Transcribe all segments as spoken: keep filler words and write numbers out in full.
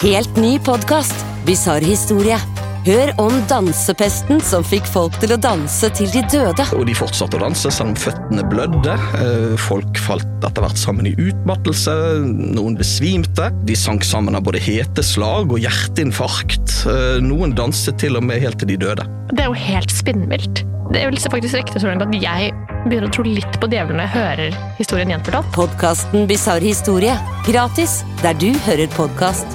Helt ny podcast, Bizarre historie. Hør om dansepesten som fikk folk til å danse til de døde. Og de fortsatte å danse selv om føttene blødde. Folk falt etter hvert sammen i utmattelse. Noen besvimte. De sank sammen av både heteslag og hjerteinfarkt. Noen danset til og med helt til de døde. Det er jo helt spinnvilt. Det vil faktisk rekte så langt at jeg begynner å tro litt på djevelen når jeg hører historien gjenfortalt. Podcasten Bizarre historie. Gratis, der du hører podcast.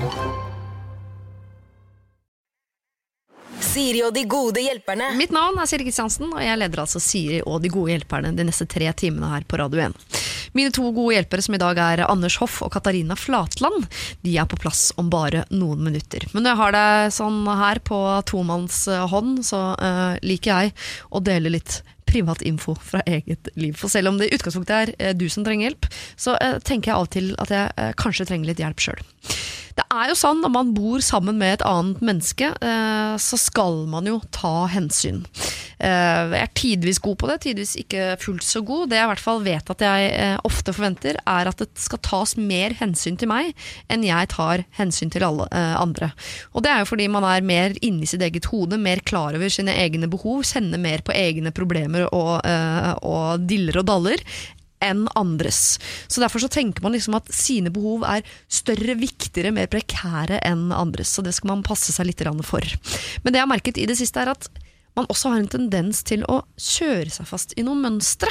Siri og de gode hjelperne. Mitt navn er Siri Kristiansen, og jeg leder altså Siri og de gode hjelperne de neste tre timene her på Radio én. Mine to gode hjelpere som i dag er Anders Hoff og Katarina Flatland, de er på plass om bare noen minutter. Men når jeg har det sånn her på tomanns hånd, så uh, liker jeg å dele litt privat info fra eget liv. For selv om det i utgangspunktet er uh, du som trenger hjelp, så uh, tenker jeg av og til at jeg uh, kanskje trenger litt hjelp selv. Det er jo sånn, når man bor sammen med et annet menneske, eh, så skal man jo ta hensyn. Eh, jeg er tidvis god på det, tidvis ikke fullt så god. Det jeg i hvert fall vet at jeg eh, ofte forventer, er at det skal tas mer hensyn til meg, enn jeg tar hensyn til alle eh, andre. Og det er jo fordi man er mer inne i sitt eget hode, mer klar over sine egne behov, kjenner mer på egne problemer og, eh, og diller og daller, enn andres. Så derfor så tenker man liksom at sine behov er større, viktigere, mer prekære enn andres, så det skal man passe seg litt for. Men det jeg har merket i det siste er at man også har en tendens til å kjøre seg fast i noen mønstre.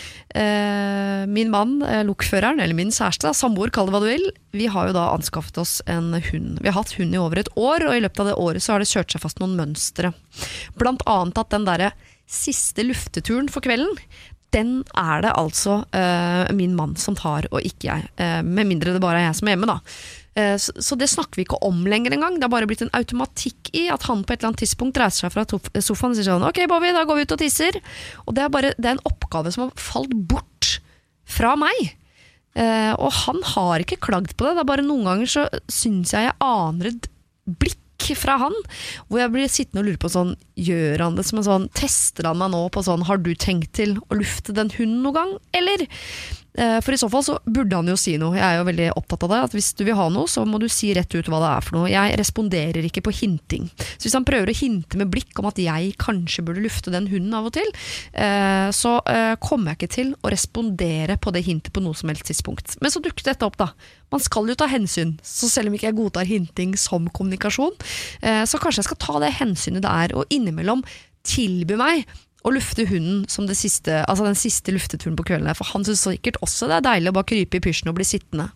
Eh, min mann, eh, lokføreren, eller min kjæreste, samboer, kall det hva du vil, vi har jo da anskaffet oss en hund. Vi har hatt hund i over et år, og i løpet av det året så har det kjørt seg fast noen mønstre. Blant annet at den der siste lufteturen for kvelden, den er det altså uh, min mann som tar, og ikke jeg. Uh, med mindre det bare er jeg som er hjemme, da. Uh, så, så det snakker vi ikke om lenger en gang. Det har bare blitt en automatikk i at han på et eller annet tidspunkt reiser seg fra sofaen og sier sånn, ok, Bobby, da går vi ut og tisser. Og det er bare det er en oppgave som har falt bort fra meg. Uh, og han har ikke klagd på det. Det er bare noen ganger så synes jeg jeg aner et blikk fra han, hvor jeg blir sittende og lure på sånn, gjør han det som en sånn, tester han meg nå på sånn, har du tenkt til å lufte den hunden noen gang, eller? For i så fall så burde han jo si noe. Jeg er jo veldig opptatt av det, at hvis du vil ha noe, så må du si rett ut hva det er for noe. Jeg responderer ikke på hinting. Så hvis han prøver å hinte med blikk om at jeg kanskje burde lufte den hunden av og til, så kommer jeg ikke til å respondere på det hintet på noe som helst tidspunkt. Men så dukker dette opp da. Man skal jo ta hensyn, så selv om ikke jeg godtar hinting som kommunikasjon, så kanskje jeg skal ta det hensynet det er, og innimellom tilby meg og lufte hunden som det siste, altså den siste lufteturen på kvelden, for han synes sikkert også det er deilig å bare krype i pysjen og bli sittende.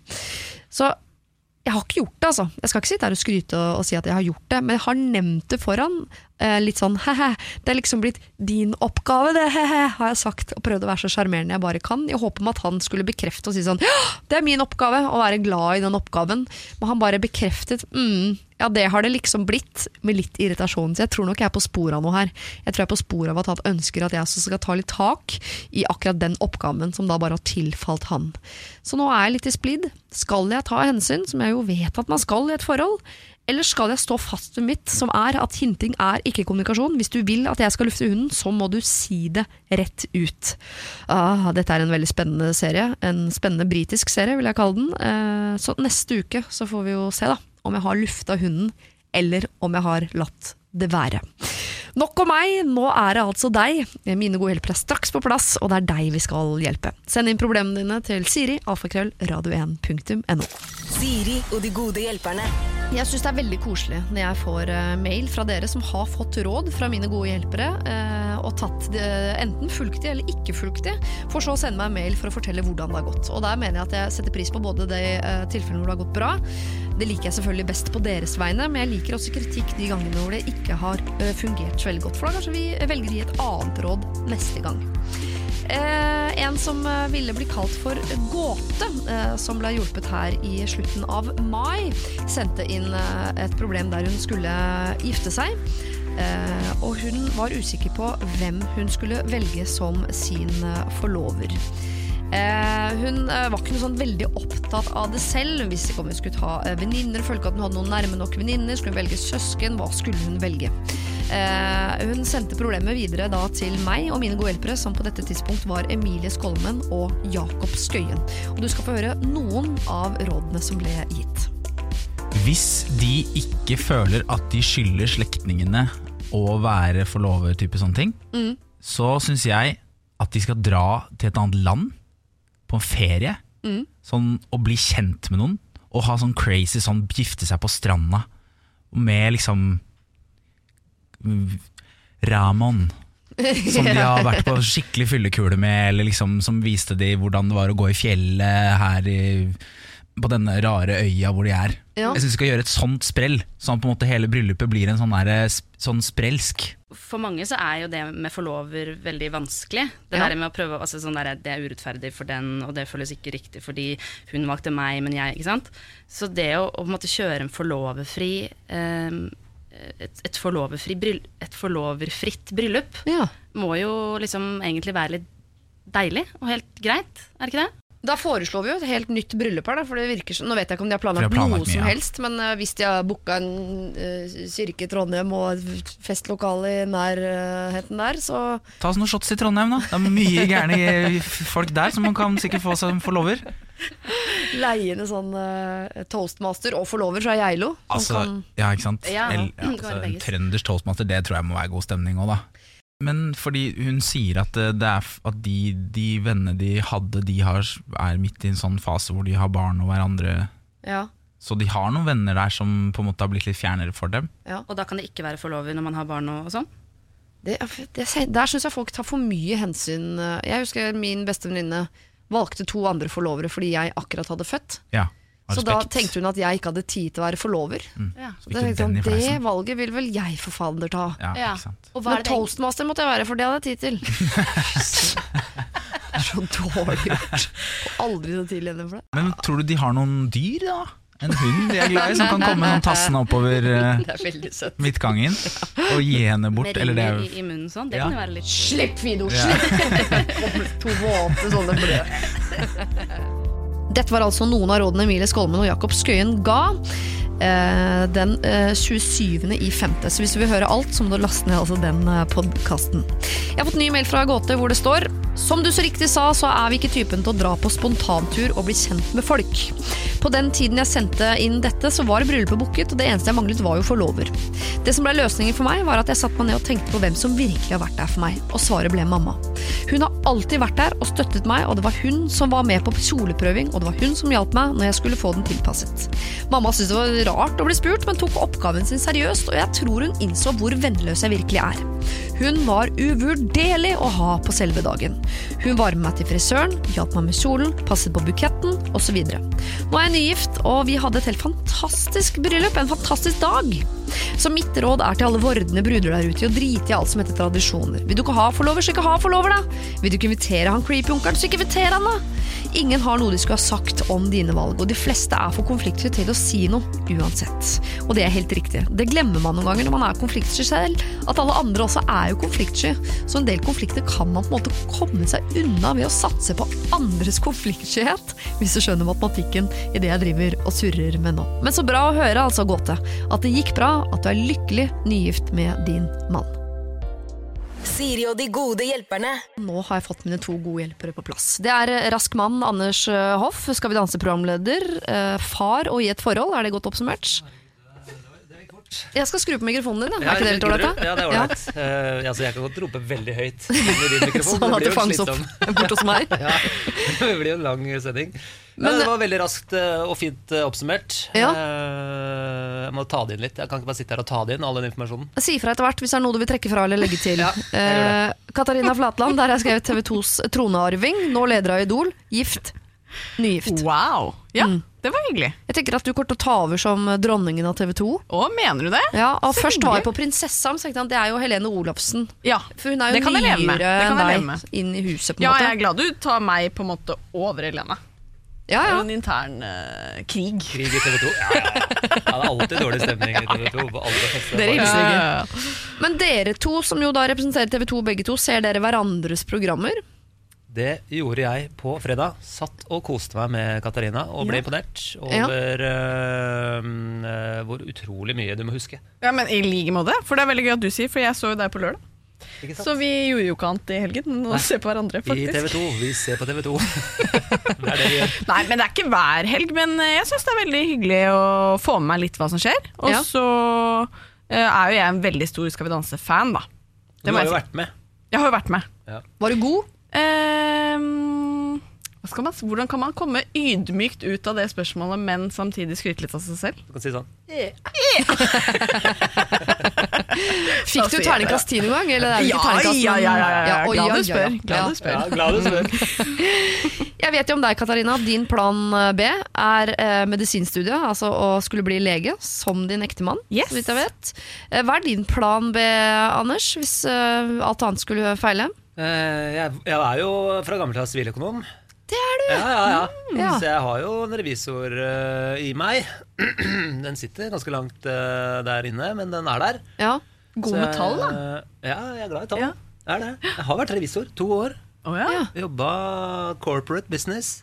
Så jeg har ikke gjort det, altså. Jeg skal ikke sitte her og skryte og, og si at jeg har gjort det, men jeg har nevnt det foran, eh, litt sånn, hehe, det er liksom blitt din oppgave, det, hehe, har jeg sagt, og prøvd å være så charmerende jeg bare kan. Jeg håper om at han skulle bekrefte og si sånn, ja, det er min oppgave, å være glad i den oppgaven. Men han bare bekreftet, mm, ja, det har det liksom blitt, med litt irritasjon. Så jeg tror nok jeg er på spor av noe her. Jeg tror jeg er på spor av at han ønsker at jeg også skal ta litt tak i akkurat den oppgaven som da bare har tilfalt han. Så nå er jeg litt i splid. Skal jeg ta hensyn, som jeg jo vet at man skal i et forhold, eller skal jeg stå fast ved mitt, som er at hinting er ikke kommunikasjon? Hvis du vil at jeg skal lufte hunden, så må du si det rett ut. Ah, dette er en veldig spennende serie, en spennende britisk serie vil jeg kalle den. Eh, så neste uke så får vi jo se da, om jeg har luftet hunden, eller om jeg har latt det være. Nok om meg, nå er det altså deg. Mine gode hjelpere er straks på plass, og det er deg vi skal hjelpe. Send inn problemene dine til Siri, alfakrøll, radio én punktum no. Siri og de gode hjelperne. Jeg synes det er veldig koselig når jeg får uh, mail fra dere som har fått råd fra mine gode hjelpere, uh, og tatt det, enten fullktig eller ikke fullktig, for så å sende meg en mail for å fortelle hvordan det har gått. Og der mener jeg at jeg setter pris på både de uh, tilfellene hvor det har gått bra. Det liker jeg selvfølgelig best på deres vegne, men jeg liker også kritikk de gangene hvor det ikke har uh, fungert så veldig godt, for da kanskje vi velger i et annet råd neste gang. Eh, en som ville bli kalt for Gåte, eh, som ble hjulpet her i slutten av mai, sendte inn eh, et problem der hun skulle gifte seg, eh, og hun var usikker på hvem hun skulle velge som sin forlover. Eh, hun eh, var ikke noe sånn veldig opptatt av det selv. Hun visste ikke om hun skulle ta eh, veninner, følte ikke at hun hadde noen nærme nok veninner, skulle hun velge søsken, hva skulle hun velge? Eh, hun sendte problemet videre da til meg og mine gode hjelpere, som på dette tidspunkt var Emilie Skolmen og Jakob Skøyen. Og du skal få høre noen av rådene som ble gitt. Hvis de ikke føler at de skylder slektningene å være forlover type sånne ting, mm. så synes jeg at de skal dra til et annet land på en ferie, mm. sånn, og bli kjent med noen, og ha sånn crazy, sånn gifte seg på stranda, med liksom Ramon, som de har vært på skikkelig fyllekule med, eller liksom som viste de hvordan det var å gå i fjellet her i, på denne rare øya hvor de er. Ja. Jeg synes vi skal gjøre et sånt sprell, sånn på en måte hele bryllupet blir en sånn, der, sånn sprelsk. For mange så er jo det med forlover veldig vanskelig. Det ja. Der med å prøve, altså sånn der, det er urettferdig for den, og det føles ikke riktig fordi hun valgte meg, men jeg, ikke sant? Så det å, å på en måte kjøre en forloverfri eh, Et, et, forloverfri bryll, et forloverfritt bryllup ja. Må jo liksom egentlig være litt deilig og helt greit, er det ikke det? Da foreslår vi jo et helt nytt bryllup her da, for det virker som, nå vet jeg ikke om de har planlagt, planlagt noe mye, som ja. Helst, men uh, hvis de har boket en uh, kirke i Trondheim og festlokale i nærheten der, så... Ta oss noen shots i Trondheim da, det er mye gærne folk der som man kan sikkert få som forlover. Leiende sånn uh, toastmaster og forlover fra Geilo. Altså, kan... ja, ikke sant? Ja, El, ja, altså, en trønders toastmaster, det tror jeg må være god stemning også da. Men fordi hun sier at, det er, at de, de vennene de hadde, de har, er midt i en sånn fase hvor de har barn og hverandre. Ja. Så de har noen venner der som på en måte har blitt litt fjernere for dem. Ja. Og da kan det ikke være forlover når man har barn og, og sånn? Det, det, der synes jeg folk tar for mye hensyn. Jeg husker min beste venninne valgte to andre forlovere fordi jeg akkurat hadde født. Ja. Så da tenkte hun at jeg ikke hadde tid til å være forlover. Mm. Ja. Så det, sånn, det valget vil vel jeg for fader ta. Ja, ja. Ikke sant. Men toastmaster måtte jeg være, for det hadde jeg tid til. Det er så dårlig gjort. Aldri så tidlig igjen for det. Men tror du de har noen dyr da? En hund de er glad i, som kan komme sånn tassende oppover uh, midtgangen og gi henne bort. Med eller det er... i, i munnen sånn, det ja. Kan jo være litt... Slipp, Fido, slipp! To våte sånne blød. Dette var altså noen av rådene Emilie Skolmen og Jakob Skøyen ga eh, den eh, tjuesyvende i femte. Så hvis du vil høre alt, så må du laste ned altså den eh, podcasten. Jeg har fått ny mail fra Gåte hvor det står: som du så riktig sa, så er vi ikke typen til å dra på spontantur og bli kjent med folk. På den tiden jeg sendte inn dette, så var bryllupet booket, og det eneste jeg manglet var jo forlover. Det som ble løsningen for meg var at jeg satt meg ned og tenkte på hvem som virkelig har vært der for meg, og svaret ble mamma. Hun har alltid vært der og støttet meg, og det var hun som var med på kjoleprøving, og det var hun som hjalp meg når jeg skulle få den tilpasset. Mamma syntes det var rart å bli spurt, men tok oppgaven sin seriøst, og jeg tror hun innså hvor vennløs jeg virkelig er. Hun var uvurderlig å ha på selve dagen. Hun var med meg til frisøren, hjalp meg med kjolen, passet på buketten, og så videre. Nå er jeg nygift, og vi hadde et helt fantastisk bryllup, en fantastisk dag. Så mitt råd er til alle vordende bruder der ute, å drite i alt som heter tradisjoner. Vil du ikke ha forlover, så ikke ha forlover da. Vil du ikke invitere han creepy-onkeren, så ikke inviter han da. Ingen har noe de skulle ha sagt om dine valg, og de fleste er for konfliktsky til å si noe, uansett. Og det er helt riktig. Det glemmer man noen ganger når man er konfliktsky selv, at alle andre også er jo konfliktsky. Så en del konflikter kan man på en måte komme seg unna ved å satse på andres konfliktskyhet, hvis du skjønner matematikken i det jeg driver og surrer med nå. Men så bra å høre, altså, Gåte, at det gikk bra, at du er lykkelig nygift med din mann. Siri og de gode hjelperne. Nå har jeg fått mine to gode hjelpere på plass. Det er Rask mann Anders Hoff, Skal vi danse-programleder, far og i et forhold, er det godt oppsummert? Jeg skal skru på mikrofonen din, ja. Er ikke det litt ålreit? Ja, det er ålreit. Ja. Uh, altså, jeg kan godt rope veldig høyt med din mikrofon. Sånn at det fanges opp bort hos meg. Ja, det blir jo en lang sending. Men det var veldig raskt og fint oppsummert. Ja. Uh, jeg må ta det inn litt. Jeg kan ikke bare sitte her og ta det inn, all den informasjonen. Si fra etter hvert hvis det er noe du vil trekke fra eller legge til. Ja, uh, Katarina Flatland, der har jeg skrevet T V tos tronearving, nå leder av Idol, gift, nygift. Wow, ja. Mm. Det var hyggelig. Jeg tenker at du kommer til å ta over som dronningen av T V to. Å, mener du det? Ja, og så først hyggelig. Var jeg på prinsessan, så det er jo Helene Olafsen. Ja, for hun er jo nyere enn deg inn i huset på en ja, måte. Ja, jeg er glad du tar meg på en måte over Helene. Ja, ja. En intern uh, krig. Krig i T V to. Ja, ja, ja. Det er alltid dårlig stemning i T V to. På alle fester. Dere hilser ikke. Ja, ja. Men dere to, som jo da representerer T V to begge to, ser dere hverandres programmer? Det gjorde jeg på fredag. Satt og koste meg med Katarina og ble ja. imponert over ja. uh, uh, hvor utrolig mye du må huske. Ja, men i like måte, for det er veldig gøy at du sier, for jeg så jo deg på lørdag. Så vi gjorde jo ikke annet i helgen å se på hverandre, faktisk. I T V to, vi ser på T V to. Det er det vi gjør. Nei, men det er ikke hver helg, men jeg synes det er veldig hyggelig å få med meg litt hva som skjer. Og Ja. så eh, er jo jeg en veldig stor Skal vi danse-fan, da. Du har jo vært med. Jeg har jo vært med. Ja. Var du god? Ehm, hva skal man, hvordan kan man komme ydmykt ut av det spørsmålet, men samtidig skryte litt av seg selv? Du kan si sånn. Fikk du terningkast ti noen gang? Eller er det ikke Ja, terningkast, ja, men- ja, ja, ja. oi, Glad oi, du oi, spør. ja. Glad du spør. Ja, glad du spør. Jeg vet jo om deg, Katarina, at din plan B er eh, medisinstudiet, altså å skulle bli lege, som din ektemann, Yes. så vidt jeg vet. Eh, hva er din plan B, Anders, hvis eh, alt annet skulle feile? Eh, jeg, jeg er jo fra gammelt av siviløkonom. Det er du! Ja, ja, ja. Ja. Så jeg har jo en revisor eh, i meg. Den sitter ganske langt eh, der inne, men den er der. Ja. God Så med tall, da. jeg- Ja, jeg er glad i tall. Ja. Jeg er det. Jeg har vært revisor to år. Å ja. Ja. Jobba corporate business.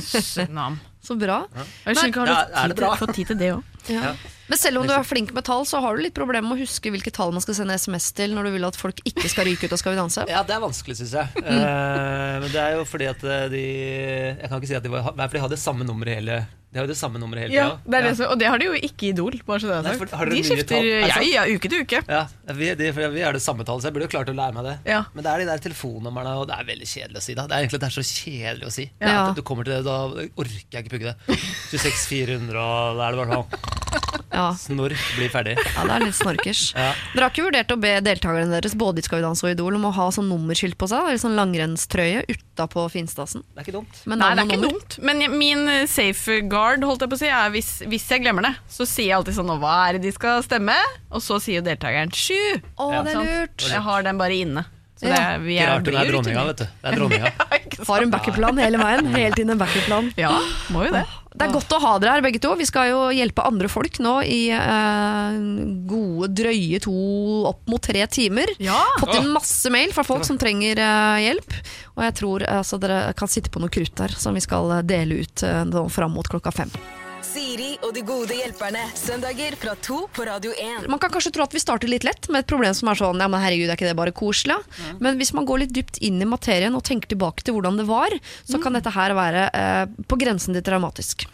Nam. Så bra. Jeg skjønner ikke, har du Ja, er det tid til, bra? fått tid til det også? Ja. Ja. Men selv om du er flink med tall, så har du litt problemer med å huske hvilke tall man skal sende sms til når du vil at folk ikke skal ryke ut og Skal vi danse. Ja, det er vanskelig, synes jeg. Eh, men det er jo fordi at eh, de Jeg kan ikke si at de var Nei, for de hadde samme nummer hele De har jo det samme nummeret hele Ja, tida. det er det som, og det har de jo ikke i Idol, bare så det er Nei, sagt. for har dere De mye skifter tall? Er det ja, sant? ja, uke til uke. Ja, vi, de, for vi er det samme tallet, så jeg burde jo klart å lære meg det. Ja. Men det er de der telefonnumrene, og det er veldig kjedelig å si. Da. Det er egentlig det er så kjedelig å si. Ja. At du kommer til det, da orker jeg ikke pugge det. tjueseks fire hundre, og da er det bare sånn Ja. snork, blir ferdig. Ja, det er litt snorkers. Ja. Dere har ikke vurdert å be deltakerne deres både i Skal vi danse og Idol om å ha sånn nummerskilt på seg, eller sånn langrennstrøye utapå finstasen? Det er ikke dumt. Med Nei, navn det er og ikke nummer? dumt. Men jeg- min safeguard, holdt jeg på å si, er hvis, hvis jeg glemmer det, så sier jeg alltid sånn, «Nå, hva er det de skal stemme?» Og så sier jo deltakeren sju. Å, Ja. det er Sant? lurt. Jeg har den bare inne. Så det, Ja. vi Ikke er, rart hun blir er jo dronninga, rutinert. vet du. Det er dronninga. Har en backup-plan hele veien. Hele tiden en backup-plan. Ja, må jo det. Det er godt å ha dere her begge to. Vi skal jo hjelpe andre folk nå i eh, gode, drøye to opp mot tre timer. Ja. Fått inn masse mail fra folk som trenger eh, hjelp. Og jeg tror altså, dere kan sitte på noe krutt der som vi skal dele ut eh, nå fram mot klokka fem. Siri og de gode hjelperne. Søndager fra to på Radio én. Man kan kanskje tro at vi starter litt lett med et problem som er sånn, ja, men herregud, er ikke det bare koselig? Men hvis man går litt dypt inn i materien og tenker tilbake til hvordan det var, så kan dette her være eh, på grensen til traumatisk.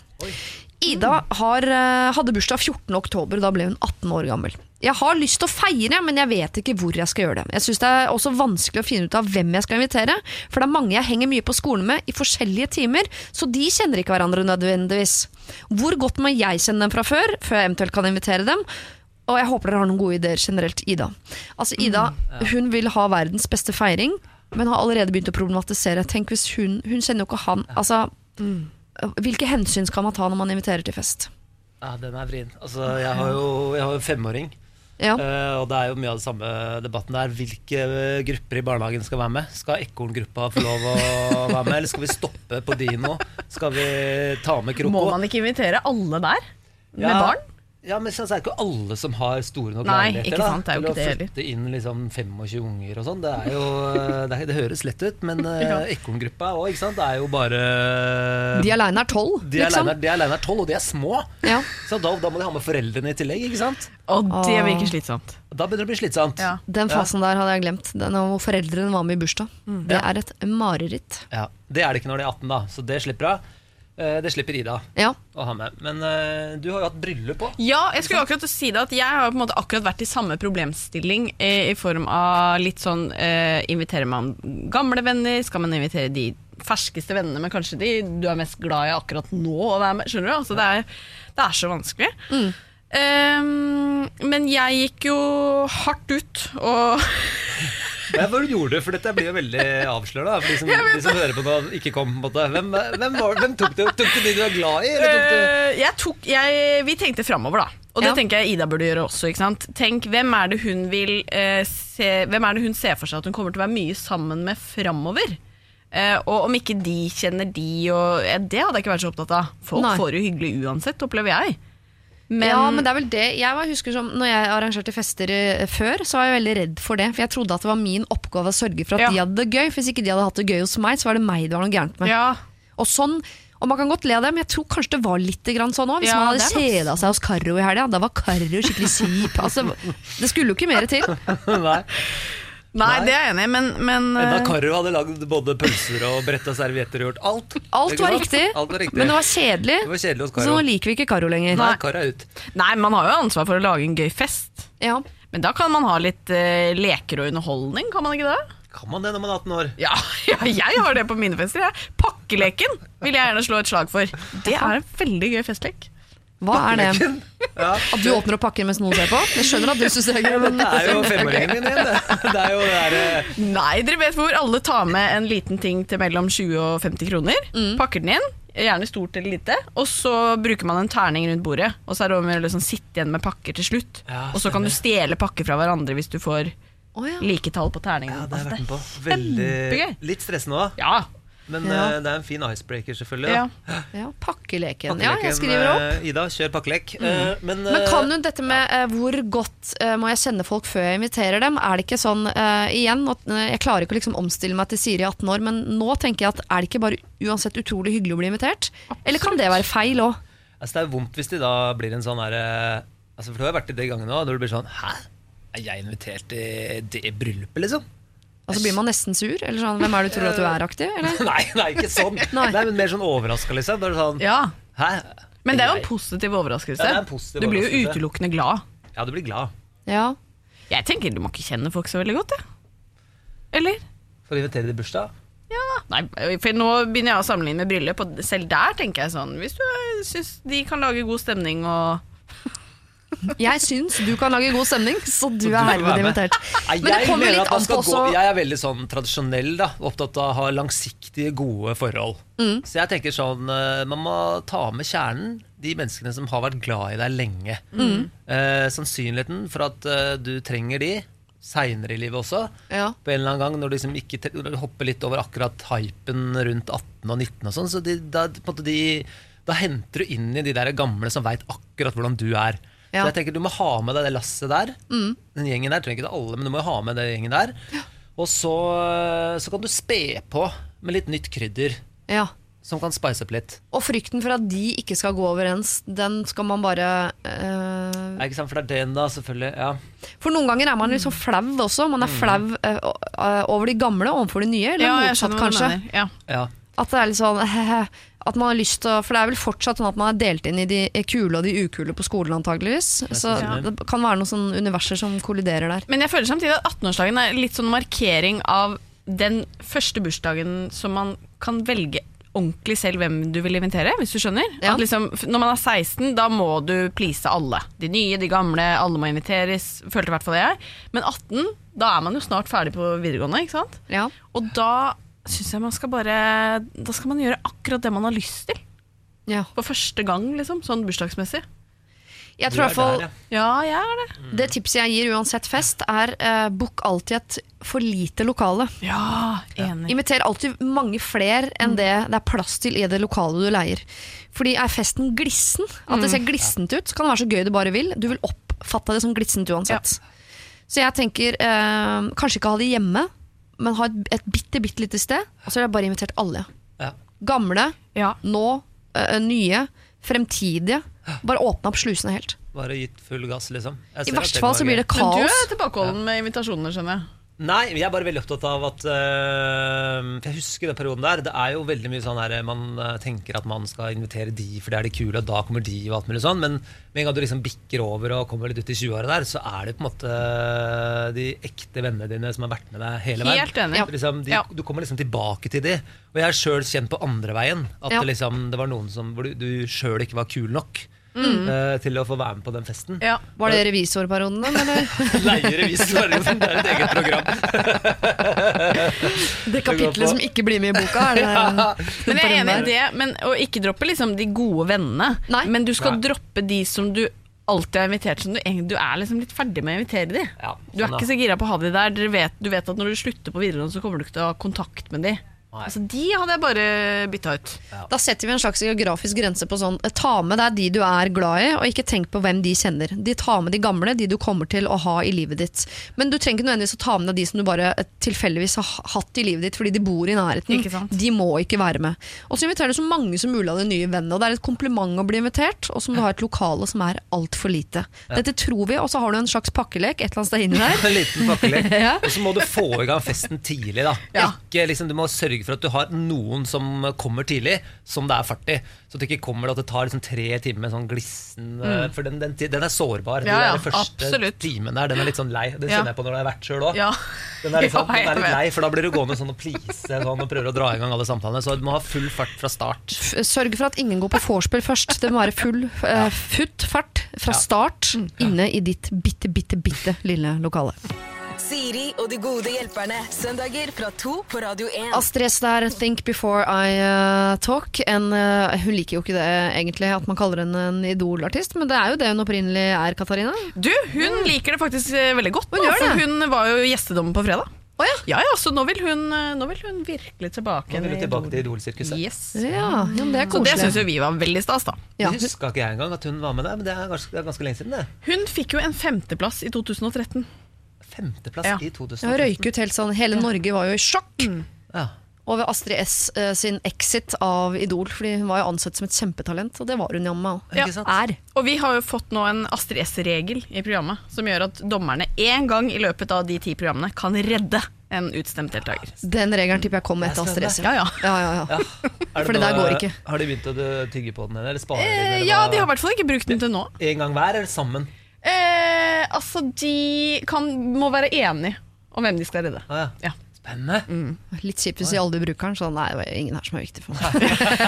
Ida har, eh, hadde bursdag fjortende oktober, og da ble hun atten år gammel. Jeg har lyst til å feire, men jeg vet ikke hvor jeg skal gjøre det. Jeg synes det er også vanskelig å finne ut av hvem jeg skal invitere, for det er mange jeg henger mye på skolen med i forskjellige timer, så de kjenner ikke hverandre nødvendigvis. Hvor godt må jeg kjenne dem fra før, før jeg eventuelt kan invitere dem? Og jeg håper dere har noen gode ideer generelt, Ida. Altså, Ida, hun vil ha verdens beste feiring, men har allerede begynt å problematisere. Tenk hvis hun, hun kjenner jo ikke han, altså, hvilke hensyn skal man ta når man inviterer til fest? Ja, den er vrien. Altså, jeg har jo jeg har jo en femåring. Ja. Uh, og det er jo mye av det samme debatten der. Hvilke grupper i barnehagen skal være med? Skal Ekorngruppa få lov å være med, eller skal vi stoppe på Dino? Skal vi ta med Kroko? Må man ikke invitere alle der? Med Ja. barn? Ja, men så er det ikke alle som har store nok Nei, leiligheter, ikke sant, det er jo til ikke det å heller. flytte inn liksom tjuefem unger og sånn. Det er jo det, er, det høres lett ut, men uh, Ja. Ekorngruppa òg, ikke sant. Det er jo bare De alene er tolv, De er liksom. alene, de er alene er tolv, og de er små. Ja. Så da, da må de ha med foreldrene i tillegg, ikke sant. Og det Åh. virker slitsomt. Da begynner det å bli slitsomt. Ja. Den fasen der hadde jeg glemt. Den hvor foreldrene var med i bursdag. Det Ja. er et mareritt. Ja, det er det ikke når de er atten, da. Så det slipper hun. Eh, Det slipper Ida Ja. å ha med. Men eh, du har jo hatt bryllup òg. Ja, jeg skulle akkurat si det at jeg har på en måte akkurat vært i samme problemstilling eh, i form av litt sånn eh, inviterer man gamle venner, skal man invitere de ferskeste vennene, men kanskje de du er mest glad i akkurat nå å være med, skjønner du? Altså, det, er, det er så vanskelig. Mm. Um, men jeg gikk jo hardt ut og Hva var det du gjorde? For dette blir jo veldig avslørende. For de som, de som hører på nå, ikke kom. På en måte. Hvem, hvem, var, hvem tok det? Tok det de du er glad i? Eller tok det? Eh, jeg tok, jeg, vi tenkte fremover, da. Og det Ja. tenker jeg Ida burde gjøre også. Ikke sant? Tenk, hvem er det hun vil eh, se, hvem er det hun ser for seg at hun kommer til å være mye sammen med fremover? Eh, og om ikke de kjenner de, og, eh, det hadde jeg ikke vært så opptatt av. Folk Nei. får jo hyggelig uansett, opplever jeg. Men, ja, men det er vel det. Jeg var, husker som, når jeg arrangerte fester eh, før, så var jeg veldig redd for det. For jeg trodde at det var min oppgave å sørge for at Ja. de hadde det gøy. For hvis ikke de hadde hatt det gøy hos meg, så var det meg det var noe gærent med. ja, Og sånn, og man kan godt le av det, men jeg tror kanskje det var litt grann sånn også. Hvis Ja, man hadde det er nok- kjedet seg hos Karro i helga, da var Karro skikkelig kjip. Altså, det skulle jo ikke mer til. Nei. Nei, det er jeg enig i, men, men Enda Karo hadde lagd både pølser og brett og servietter og gjort alt. Alt var, riktig, alt var riktig, men det var kjedelig, det var kjedelig hos Karo. Så nå liker vi ikke Karo lenger. Nei, Karo er ut. Nei, man har jo ansvar for å lage en gøy fest. Ja. Men da kan man ha litt uh, leker og underholdning, kan man ikke det? Kan man det når man er atten år? Ja, ja, jeg har det på mine fester. Ja. Pakkeleken vil jeg gjerne slå et slag for. Det er en veldig gøy festlek. Hva er det? Ja. At du åpner opp pakken mens noen ser på? Jeg skjønner at du synes det er gøy, men... Det er jo femåringen min igjen, det. Det er jo det der... Nei, dere vet hvor alle tar med en liten ting til mellom tjue og femti kroner. Mm. Pakker den inn, gjerne stort eller lite, og så bruker man en terning rundt bordet, og så er det om å liksom sitte igjen med pakker til slutt. Ja, og så kan du stjele pakker fra hverandre hvis du får... Oh, ja. Like tall på terningen. Ja, det har jeg vært med på. Veldig... Litt stressende også. Ja. Men ja. uh, det er en fin icebreaker selvfølgelig. Ja, ja pakkeleken. pakkeleken. Ja, jeg skriver opp. Uh, Ida, kjør pakkelek. Mm. Uh, men, uh, men kan du dette med uh, hvor godt uh, må jeg sende folk før jeg inviterer dem? Er det ikke sånn, uh, igjen, at, uh, jeg klarer ikke å liksom omstille meg til Siri atten år, men nå tenker jeg at er det ikke bare uansett utrolig hyggelig å bli invitert? Absolutt. Eller kan det være feil også? Altså, det er vondt hvis det da blir en sånn her, uh, altså, for du har vært i det gangen nå, når det blir sånn, hæ? Er jeg invitert til det bryllupet, liksom? Altså blir man nesten sur? Eller sånn, hvem er det du tror at du er aktiv? Eller? nei, nei, ikke sånn. nei. Nei, men mer sånn overrasket, liksom. Da er det sånn, ja. Hæ? Men det er jo en positiv overraskelse. Ja, det er en positiv du blir jo overraskelse. utelukkende glad. Ja, du blir glad. Ja. Jeg tenker du må ikke kjenne folk så veldig godt, ja. Eller? For å invitere til bursdag? Ja, nei, for nå begynner jeg å sammenligne med bryllup, og selv der tenker jeg sånn, hvis du synes de kan lage god stemning og... Jeg synes du kan lage god stemning, så du, så du er herved invitert. Men det kommer litt an på også. Jeg er veldig sånn tradisjonell da, opptatt av å ha langsiktige, gode forhold. Mm. Så jeg tenker sånn, man må ta med kjernen, de menneskene som har vært glad i deg lenge. Mm. Eh, sannsynligheten for at uh, du trenger de senere i livet også, ja. På en eller annen gang, når du liksom ikke hopper litt over akkurat hypen rundt atten og nitten og sånn, så de, da, på en måte de, da henter du inn i de der gamle som vet akkurat hvordan du er. Ja. Så jeg tenker du må ha med deg det lasset der. Mm. Den gjengen der, trenger ikke det alle, men du må ha med det gjengen der. Ja. Og så, så kan du spe på med litt nytt krydder, ja. Som kan spice opp litt. Og frykten for at de ikke skal gå overens, den skal man bare øh... ja, ikke sant, for det er den da, selvfølgelig, ja. For noen ganger er man liksom flau også. Man er flau øh, over de gamle overfor de nye, eller ja, motsatt kanskje. Ja. Ja. At det er litt sånn at man har lyst til å, for det er vel fortsatt sånn at man er delt inn i de kule og de ukule på skolen antageligvis, så ja. Det kan være noen sånne universer som kolliderer der. Men jeg føler samtidig at atten-årsdagen er litt sånn markering av den første bursdagen som man kan velge ordentlig selv hvem du vil invitere, hvis du skjønner. Ja. At liksom, når man er seksten, da må du please alle. De nye, de gamle, alle må inviteres, følte i hvert fall jeg. Men atten, da er man jo snart ferdig på videregående, ikke sant? Ja. Og da synes jeg man skal bare, da skal man gjøre akkurat det man har lyst til. Ja. For første gang, liksom, sånn bursdagsmessig. Jeg tror i hvert fall, ja, jeg er det. Det tipset jeg gir uansett fest er uh, book alltid et for lite lokale. Ja, enig. Inviter alltid mange flere enn det det er plass til i det lokale du leier. Fordi er festen glissen, at det ser glissent ut, så kan det være så gøy du bare vil. Du vil oppfatte det som glissent uansett. Ja. Så jeg tenker, uh, kanskje ikke ha det hjemme, men ha et, et bitte, bitte lite sted, og så har jeg bare invitert alle. Ja. Gamle, ja. Nå, øh, nye, fremtidige. Bare åpne opp slusene helt. Bare gitt full gass, liksom. I verste fall så blir det kaos. Men du er tilbakeholden med invitasjoner, skjønner jeg. Nei, jeg er bare veldig opptatt av at øh, for jeg husker den perioden der. Det er jo veldig mye sånn her, man tenker at man skal invitere de, for det er de kule, og da kommer de og alt mulig sånn. Men med en gang du liksom bikker over og kommer litt ut i tjue-året der, så er det på en måte de ekte vennene dine som har vært med deg hele veien. Helt enig. Liksom, de, ja. Du kommer liksom tilbake til de. Og jeg har selv kjent på andre veien at ja. det, liksom, det var noen som, hvor du, du selv ikke var kul nok. Mm. Uh, til å få være med på den festen. Ja. Var det revisorperioden da? Nei, revisorperioden, det er et eget program. Det kapitlet som ikke blir med i boka er det, ja. Men jeg er enig i det, men, å ikke droppe liksom de gode vennene. Nei. Men du skal Nei. droppe de som du alltid har invitert, som du, du er liksom litt ferdig med å invitere de. Ja, sånn du er ikke så gira på å ha de der. Du vet, du vet at når du slutter på videregående, så kommer du ikke til å ha kontakt med de Altså, de hadde jeg bare bytta ut. Ja. Da setter vi en slags geografisk grense på sånn, ta med deg de du er glad i, og ikke tenk på hvem de kjenner. De tar med de gamle, de du kommer til å ha i livet ditt. Men du trenger ikke nødvendigvis å ta med deg de som du bare tilfeldigvis har hatt i livet ditt, fordi de bor i nærheten. De må ikke være med. Og så inviterer du så mange som mulig av de nye vennene, og det er et kompliment å bli invitert, og som du har et lokale som er alt for lite. Ja. Dette tror vi, og så har du en slags pakkelek et eller annet sted inne der. En liten pakkelek. Ja. Og så må du få i gang festen tidlig da. Ja. Ikke, liksom, du må sørge for at du har noen som kommer tidlig, som det er fart i, så at det ikke kommer at det tar liksom tre timer med sånn glissen, mm. for den, den, den er sårbar. Ja, ja, den første absolutt. Timen der, den er litt sånn lei. Det kjenner ja. jeg på når jeg har vært selv også. Ja. Den er, liksom, ja, den er litt lei, for da blir du gående sånn og please sånn, og prøver å dra i gang alle samtalene, så du må ha full fart fra start. Sørg for at ingen går på vorspiel først. Det må være full uh, futt fart fra start ja. inne i ditt bitte, bitte, bitte lille lokale. Siri og de gode hjelperne. Søndager fra to på Radio én. Astrid S der, Think Before I uh, Talk. En, uh, hun liker jo ikke det egentlig, at man kaller henne en idolartist, men det er jo det hun opprinnelig er, Katarina. Du, hun mm. liker det faktisk veldig godt. Hun, nå, for det. Hun var jo gjestedommer på fredag. Oh, ja. Ja, ja, så nå vil, hun, nå vil hun virkelig tilbake. Nå vil hun tilbake til Idol-sirkuset. Yes. Ja, ja, det er koselig. Så det synes jo vi var veldig stas da. Ja. Jeg husker ikke jeg engang at hun var med der, men det er ganske, det er ganske lenge siden det. Hun fikk jo en femteplass i to tusen og tretten. Femteplass ja. I to tusen og tretten. Ja, røyk ut helt sånn. Hele ja. Norge var jo i sjokk mm. ja. over Astrid S uh, sin exit av Idol, fordi hun var jo ansett som et kjempetalent, og det var hun jamma ja. er. Og vi har jo fått nå en Astrid S-regel i programmet, som gjør at dommerne en gang i løpet av de ti programmene kan redde en utstemt deltaker. Den regelen tipper jeg kom etter Astrid S. Ja, ja. ja, ja, ja. ja. For det der går ikke. Har de begynt å tygge på den, eller spare den? Eh, ja, de har i hvert fall ikke brukt den til nå. En gang hver, eller sammen? Eh, altså, de kan, må være enige om hvem de skal redde. Ah, ja. Ja. Spennende. Mm. Litt kjipt hvis de aldri bruker den, så nei, det var ingen her som er viktig for meg.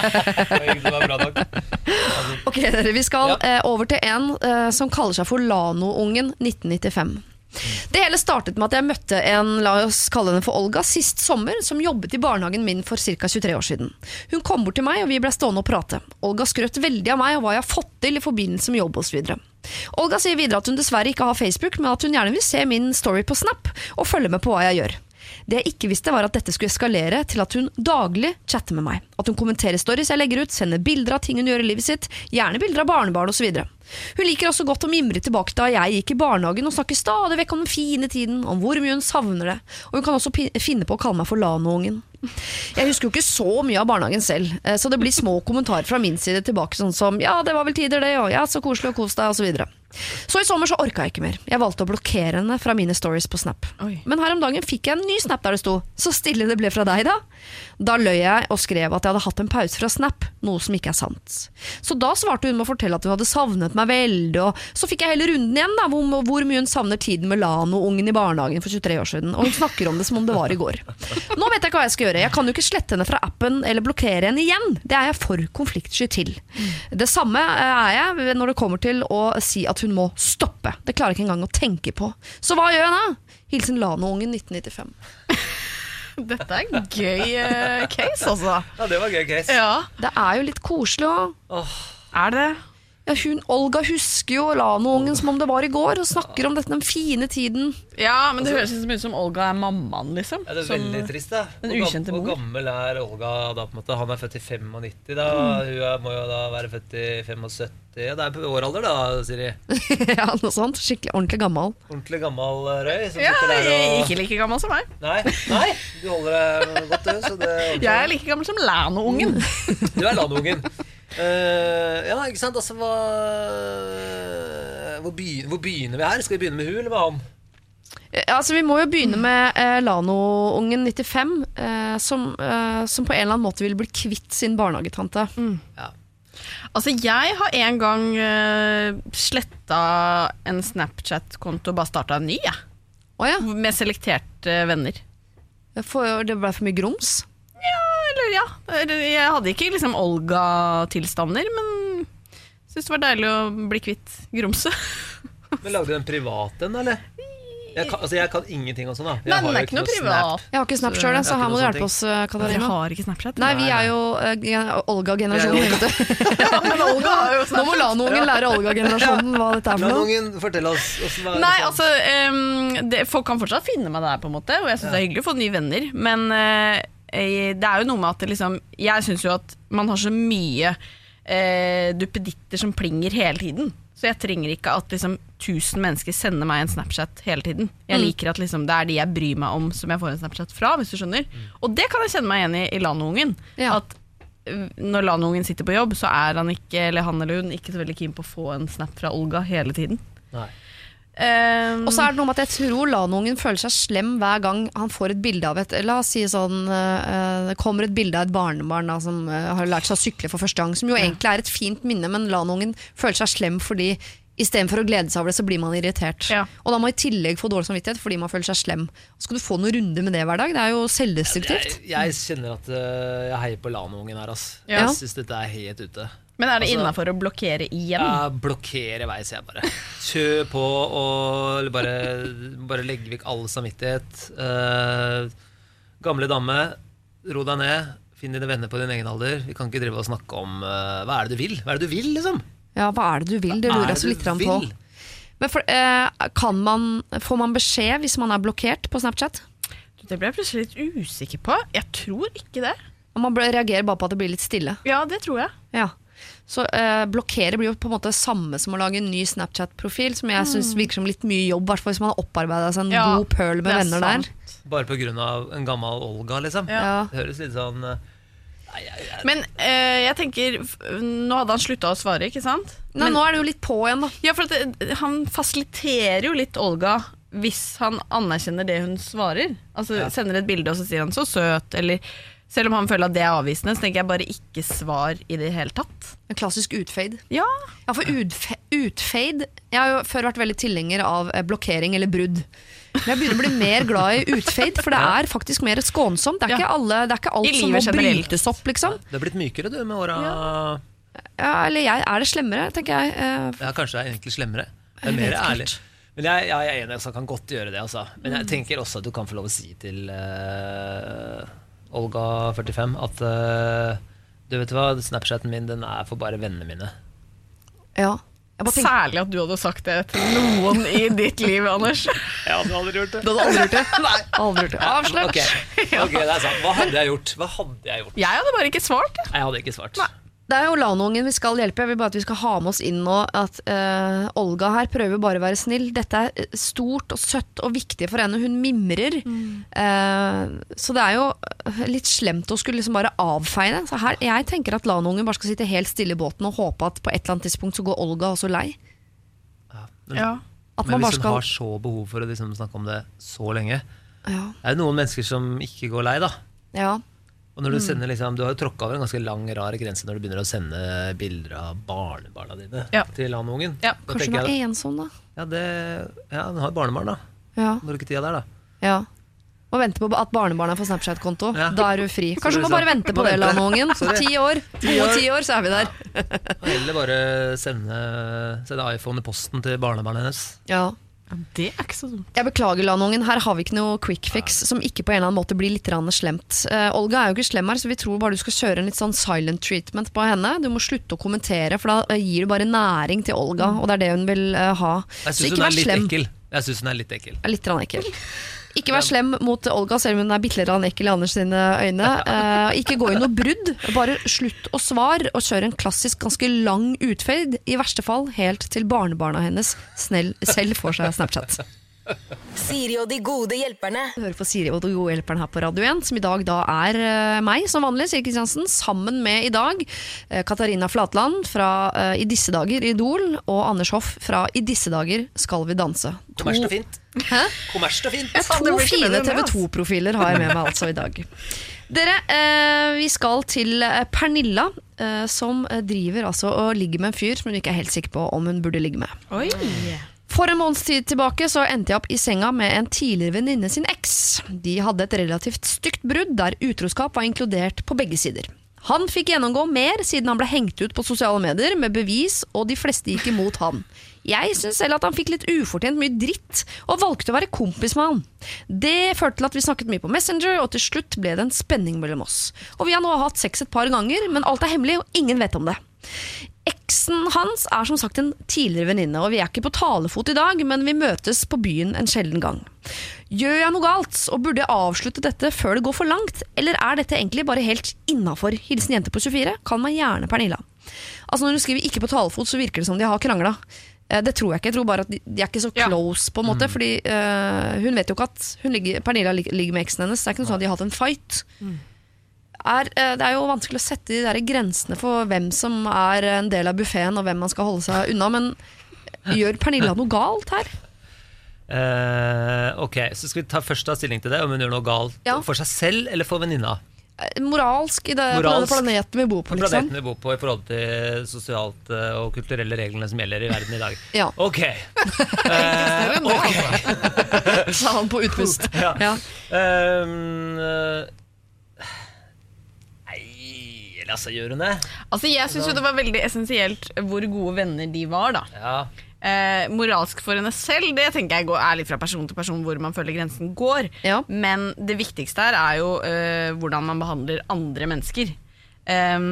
Det var bra nok. Ok, dere, vi skal ja. eh, over til en eh, som kaller seg for Lano-ungen nitten nittifem. Det hele startet med at jeg møtte en, la oss kalle henne for Olga, sist sommer, som jobbet i barnehagen min for ca. tjuetre år siden. Hun kom bort til meg, og vi ble stående og prate. Olga skrøt veldig av meg og hva jeg har fått til i forbindelse med jobb og så videre. Olga sier videre at hun dessverre ikke har Facebook, men at hun gjerne vil se min story på Snap og følge med på hva jeg gjør. Det jeg ikke visste var at dette skulle eskalere til at hun daglig chatter med meg. At hun kommenterer stories jeg legger ut, sender bilder av ting hun gjør i livet sitt, gjerne bilder av barnebarn og så videre. Hun liker også godt å mimre tilbake da jeg gikk i barnehagen og snakker stadig vekk om den fine tiden, om hvor mye hun savner det, og hun kan også finne på å kalle meg for Lano-ungen. Jeg husker jo ikke så mye av barnehagen selv, så det blir små kommentarer fra min side tilbake, sånn som ja, det var vel tider det, og ja, så koselig og kos deg, og så videre. Så i sommer så orka jeg ikke mer. Jeg valgte å blokkere henne fra mine stories på Snap. Oi. Men her om dagen fikk jeg en ny Snap der det sto så stille det ble fra deg da. Da løy jeg og skrev at jeg hadde hatt en pause fra Snap, noe som ikke er sant. Så da svarte hun med å fortelle at hun hadde savnet meg veldig, og så fikk jeg hele runden igjen da, hvor, hvor mye hun savner tiden med Lano-ungen i barnehagen for tjuetre år siden, og hun snakker om det som om det var i går. Nå vet jeg ikke hva jeg skal gjøre. Jeg kan jo ikke slette henne fra appen eller blokkere henne igjen. Det er jeg for konfliktsky til. Det samme er jeg når det kommer til å si at hun må stoppe. Det klarer jeg ikke engang å tenke på. Så hva gjør jeg da? Hilsen Lano-ungen nitten nittifem. Dette er en gøy uh, case, altså. Ja, det var gøy case. Ja. Det er jo litt koselig også. Oh. Er det? Ja, hun, Olga husker jo Lano-ungen som om det var i går, og snakker om dette den fine tiden. Ja, men det høres ut som Olga er mammaen, liksom. Ja, det er som veldig trist, da. Den ukjente mor. Hvor gammel er Olga da, på en måte? Han er født i femognitti, da. Mm. Hun er, må jo da være født i femogsytti. Ja, det er på vår alder, da, Siri. Ja, noe sånt. Skikkelig ordentlig gammel. Ordentlig gammel røy. Som ja, der og... ikke like gammel som meg. Nei, nei, du holder deg godt, du. Så det jeg er like gammel som Lano-ungen. Mm. Du er Lano-ungen. Uh, ja, ikke sant, altså hva, hvor, begynner, hvor begynner vi her? Skal vi begynne med hun eller med han? Ja, altså vi må jo begynne med uh, Lano-ungen nittifem uh, som, uh, som på en eller annen måte vil bli kvitt sin barnehagetante. Mm. Ja. Altså jeg har en gang uh, sletta en Snapchat-konto og bare startet en ny, ja. Oh, ja. Med selekterte venner. For det ble for mye grums? Ja, eller ja. Jeg hadde ikke liksom Olga-tilstander, men synes det var deilig å bli kvitt grumse. Men lagde du en privat en, eller? Jeg kan, altså jeg kan ingenting om sånn da. Jeg Nei, den er ikke noe privat. Jeg har ikke Snap selv, så her må du hjelpe oss, Katarina. Jeg har ikke Snapchat. Nei, vi er jo uh, Olga-generasjonen. Ja, men Olga har jo Snapchat. Nå må Lano-ungen lære Olga-generasjonen hva dette er for noe. Lano-ungen, fortell oss. Hva Nei, altså, um, det, folk kan fortsatt finne meg der på en måte, og jeg synes ja. Det er hyggelig å få nye venner, men uh, eh, det er jo noe med at det liksom, jeg synes jo at man har så mye eh, duppeditter som plinger hele tiden. Så jeg trenger ikke at liksom tusen mennesker sender meg en Snapchat hele tiden. Jeg liker at liksom, det er de jeg bryr meg om som jeg får en Snapchat fra, hvis du skjønner. Mm. Og det kan jeg kjenne meg igjen i, i Lanoungen. Ja. At når Lanoungen sitter på jobb, så er han ikke, eller han eller hun, ikke så veldig keen på å få en snap fra Olga hele tiden. Nei. Um, og så er det noe med at jeg tror Lanoungen føler seg slem hver gang han får et bilde av et, la oss si sånn, uh, det kommer et bilde av et barnebarn da, som uh, har lært seg å sykle for første gang, som jo ja. egentlig er et fint minne, men Lanoungen føler seg slem fordi i stedet for å glede seg over det, så blir man irritert. Ja. Og da må man i tillegg få dårlig samvittighet fordi man føler seg slem. Skal du få noen runde med det hver dag? Det er jo selvdestruktivt. Jeg, jeg kjenner at uh, jeg heier på Lanoungen her, ass. Ja. Jeg synes dette er helt ute. Men er det altså, innenfor å blokkere igjen? Ja, blokkere vei, sier jeg bare. Kjør på og bare, bare legge vekk all samvittighet. Uh, gamle dame, ro deg ned. Finn dine venner på din egen alder. Vi kan ikke drive og snakke om uh, hva er det du vil? Hva er det du vil, liksom? Ja, hva er det du vil? Det lurer jeg så litt på. Men for, uh, kan man, får man beskjed hvis man er blokkert på Snapchat? Det ble jeg plutselig litt usikker på. Jeg tror ikke det. Man reagerer bare på at det blir litt stille. Ja, det tror jeg. Ja. Så uh, blokkere blir jo på en måte samme som å lage en ny Snapchat-profil, som jeg synes virker som litt mye jobb, hvertfor hvis man har opparbeidet seg en ja, god pøl med venner sant. Der. Bare på grunn av en gammel Olga, liksom. Ja. Det høres litt sånn... Uh, nei, nei, nei. Men uh, jeg tenker, nå hadde han sluttet å svare, ikke sant? Nei, Men, nå er det jo litt på igjen, da. Ja, for at det, han fasiliterer jo litt Olga hvis han anerkjenner det hun svarer. Altså ja. Sender et bilde, og så sier han så søt, eller... Selv om han føler at det er avvisende, så tenker jeg bare ikke svar i det hele tatt. En klassisk utfade. Ja. Ja, for utfe- utfade, jeg har jo før vært veldig tilhenger av blokkering eller brudd. Men jeg begynner å bli mer glad i utfade, for det er faktisk mer skånsomt. Det er, ja. ikke, alle, det er ikke alt som må brytes opp, liksom. Det har blitt mykere, du, med åra. Ja. ja, eller jeg, er det slemmere, tenker jeg. Ja, kanskje det er egentlig slemmere. Det er mer ærlig. Men jeg, jeg er enig, jeg kan godt gjøre det, altså. Men jeg tenker også at du kan få lov å si til... Uh, Olga førtifem at uh, du vet hva, Snapchaten min den er for bare vennene mine. Ja. Særlig at du hadde sagt det til noen i ditt liv, Anders. Jeg hadde aldri gjort det. Du hadde aldri gjort det? Nei, aldri gjort det. Avslørt. Okay. ok, det er sant. Hva hadde jeg gjort? Hva hadde jeg gjort? Jeg hadde bare ikke svart. Jeg hadde ikke svart. Nei. Det er jo Lanoungen vi skal hjelpe. Jeg vil bare at vi skal ha med oss inn nå at uh, Olga her prøver bare å være snill. Dette er stort og søtt og viktig for henne. Hun mimrer. Mm. Uh, så det er jo litt slemt å skulle liksom bare avfeie det. Så her, jeg tenker at Lanoungen bare skal sitte helt stille i båten og håpe at på et eller annet tidspunkt så går Olga også lei. Ja, men ja. men hvis hun skal... har så behov for å liksom snakke om det så lenge, ja. er det noen mennesker som ikke går lei da? Ja. Og når du sender liksom, du har jo tråkket over en ganske lang, rar grense når du begynner å sende bilder av barnebarna dine ja. til Lanoungen. Ja, kanskje hun er ensom da? Ja, det, ja, hun har barnebarn da. Ja. Når du ikke tida der da. Ja. Og vente på at barnebarna får Snapchat-konto. Ja. Da er du fri. Kanskje du må bare vente på det, Lanoungen. Ti år. Gode ti år, så er vi der. Eller bare sende, sende iPhone i posten til barnebarnet hennes. Ja. Det er ikke så dumt. Jeg beklager, Lanoungen. Her har vi ikke noe quick fix som ikke på en eller annen måte blir litt slemt. Uh, Olga er jo ikke slem her, så vi tror bare du skal kjøre en litt sånn silent treatment på henne. Du må slutte å kommentere, for da uh, gir du bare næring til Olga, og det er det hun vil uh, ha. Jeg synes hun er litt slem. ekkel. Jeg synes hun er litt ekkel. Litt ekkel. Ikke vær slem mot Olga, selv om hun er bitte litt ekkel i Anders sine øyne. Uh, ikke gå i noe brudd, bare slutt å svare, og kjøre en klassisk, ganske lang utferd, i verste fall helt til barnebarna hennes snell, selv får seg Snapchat. Siri og de gode hjelperne. Hører på Siri og de gode hjelperne her på Radio én, som i dag da er uh, meg, som vanlig, Siri Kristiansen, sammen med i dag uh, Katarina Flatland fra uh, I disse dager Idol, og Anders Hoff fra I disse dager skal vi danse. To... Kommerst og fint. Hæ? Kommerst og fint. Ja, to fine T V to-profiler har jeg med meg altså i dag. Dere, uh, vi skal til Pernilla, uh, som driver altså og ligger med en fyr som hun ikke er helt sikker på om hun burde ligge med. Oi. For en måneds tid tilbake så endte jeg opp i senga med en tidligere venninne sin eks. De hadde et relativt stygt brudd der utroskap var inkludert på begge sider. Han fikk gjennomgå mer siden han ble hengt ut på sosiale medier med bevis, og de fleste gikk imot han. Jeg synes selv at han fikk litt ufortjent mye dritt, og valgte å være kompis med han. Det førte til at vi snakket mye på Messenger, og til slutt ble det en spenning mellom oss. Og vi har nå hatt sex et par ganger, men alt er hemmelig, og ingen vet om det. Eksen hans er som sagt en tidligere venninne, og vi er ikke på talefot i dag, men vi møtes på byen en sjelden gang. Gjør jeg noe galt, og burde jeg avslutte dette før det går for langt, eller er dette egentlig bare helt innenfor? Hilsen jente på tjuefire, kall meg gjerne Pernilla. Altså når hun skriver ikke på talefot, så virker det som de har kranglet. Det tror jeg ikke, jeg tror bare at de, de er ikke så close ja. På en måte, mm. fordi uh, hun vet jo ikke at hun ligger, Pernilla ligger med eksen hennes, det er ikke noe sånn at de har hatt en fight. Mm. Er, uh, det er jo vanskelig å sette de der grensene for hvem som er en del av buffeten og hvem man skal holde seg unna, men gjør Pernilla noe galt her? Uh, ok, så skal vi ta først ta stilling til det, om hun gjør noe galt ja. For seg selv eller for venninna? Moralsk i det Moralsk, planeten vi bor på, liksom. Planeten vi bor på i forhold til sosialt og kulturelle reglene som gjelder i verden i dag. Ja. Ok. uh, okay. Sa han på utpust. ja. Ja. Um, uh, nei, altså gjør hun det? Altså jeg synes jo det var veldig essensielt hvor gode venner de var da. Ja. Eh, moralsk for henne selv, det tenker jeg går, er litt fra person til person hvor man føler grensen går, ja. Men det viktigste her er jo eh, hvordan man behandler andre mennesker. eh,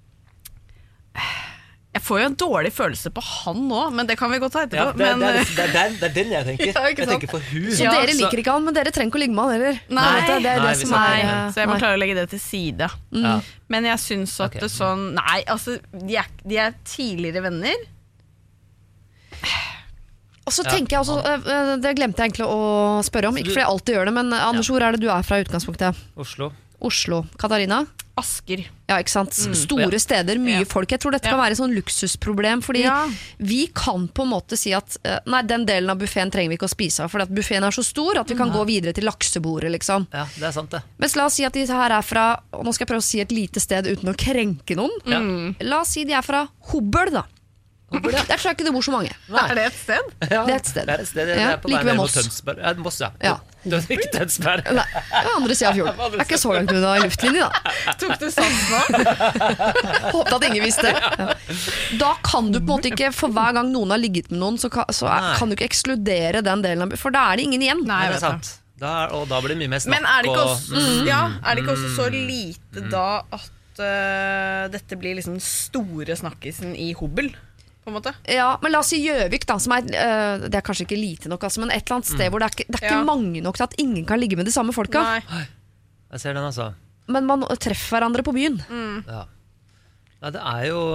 Jeg får jo en dårlig følelse på han nå, men det kan vi godt ta etterpå. Ja, det, men, det, er, det, er, det, er, det er den jeg tenker. Ja, jeg tenker for hun. Så ja, dere liker så... ikke han, men dere trenger ikke å ligge med han heller. Nei, det, det er nei, det som er, nei. Så jeg må klare å legge det til side. Mm. Ja. Men jeg synes at okay. det sånn Nei, altså de er, de er tidligere venner. Og så tenker jeg også, det glemte jeg egentlig å spørre om, ikke fordi jeg alltid gjør det, men Anders, hvor er det du er fra i utgangspunktet? Oslo. Oslo. Katarina? Asker. Ja, ikke sant? Store steder, mye folk. Jeg tror dette kan være et sånn luksusproblem, fordi ja. Vi kan på en måte si at nei, den delen av buffeten trenger vi ikke å spise av, fordi at buffeten er så stor at vi kan mm. gå videre til laksebordet, liksom. Ja, det er sant det. Men la oss si at de her er fra, og nå skal jeg prøve å si et lite sted uten å krenke noen. Ja. La oss si de er fra Hobøl, da. Der tror jeg ikke det bor så mange. Nei. Er det et sted? Ja, det er et sted. Det er et sted, det er på like ved Moss. Tønsberg. Ja, Moss, ja. Ja. Det er ikke Tønsberg. Nei, det er andre siden av fjorden. Det er ikke så langt unna i luftlinje, da. Tok du sans nå? Håpet at ingen visste. Ja. Da kan du på en måte ikke, for hver gang noen har ligget med noen, så kan, så er, kan du ikke ekskludere den delen av, for da er det ingen igjen. Nei, det er sant. Da, og da blir det mye mer snakk. Men er det ikke også, og, mm. ja, er det ikke også så lite mm. da at uh, dette blir liksom store snakkisen i Hobøl? Ja, men la oss si Gjøvik da, som er, uh, det er kanskje ikke lite nok altså, men et eller annet sted mm. hvor det er, ikke, det er ikke ja. mange nok til at ingen kan ligge med de samme folka. Nei. Jeg ser den altså. Men man treffer hverandre på byen. Mm. Ja. Nei, det er jo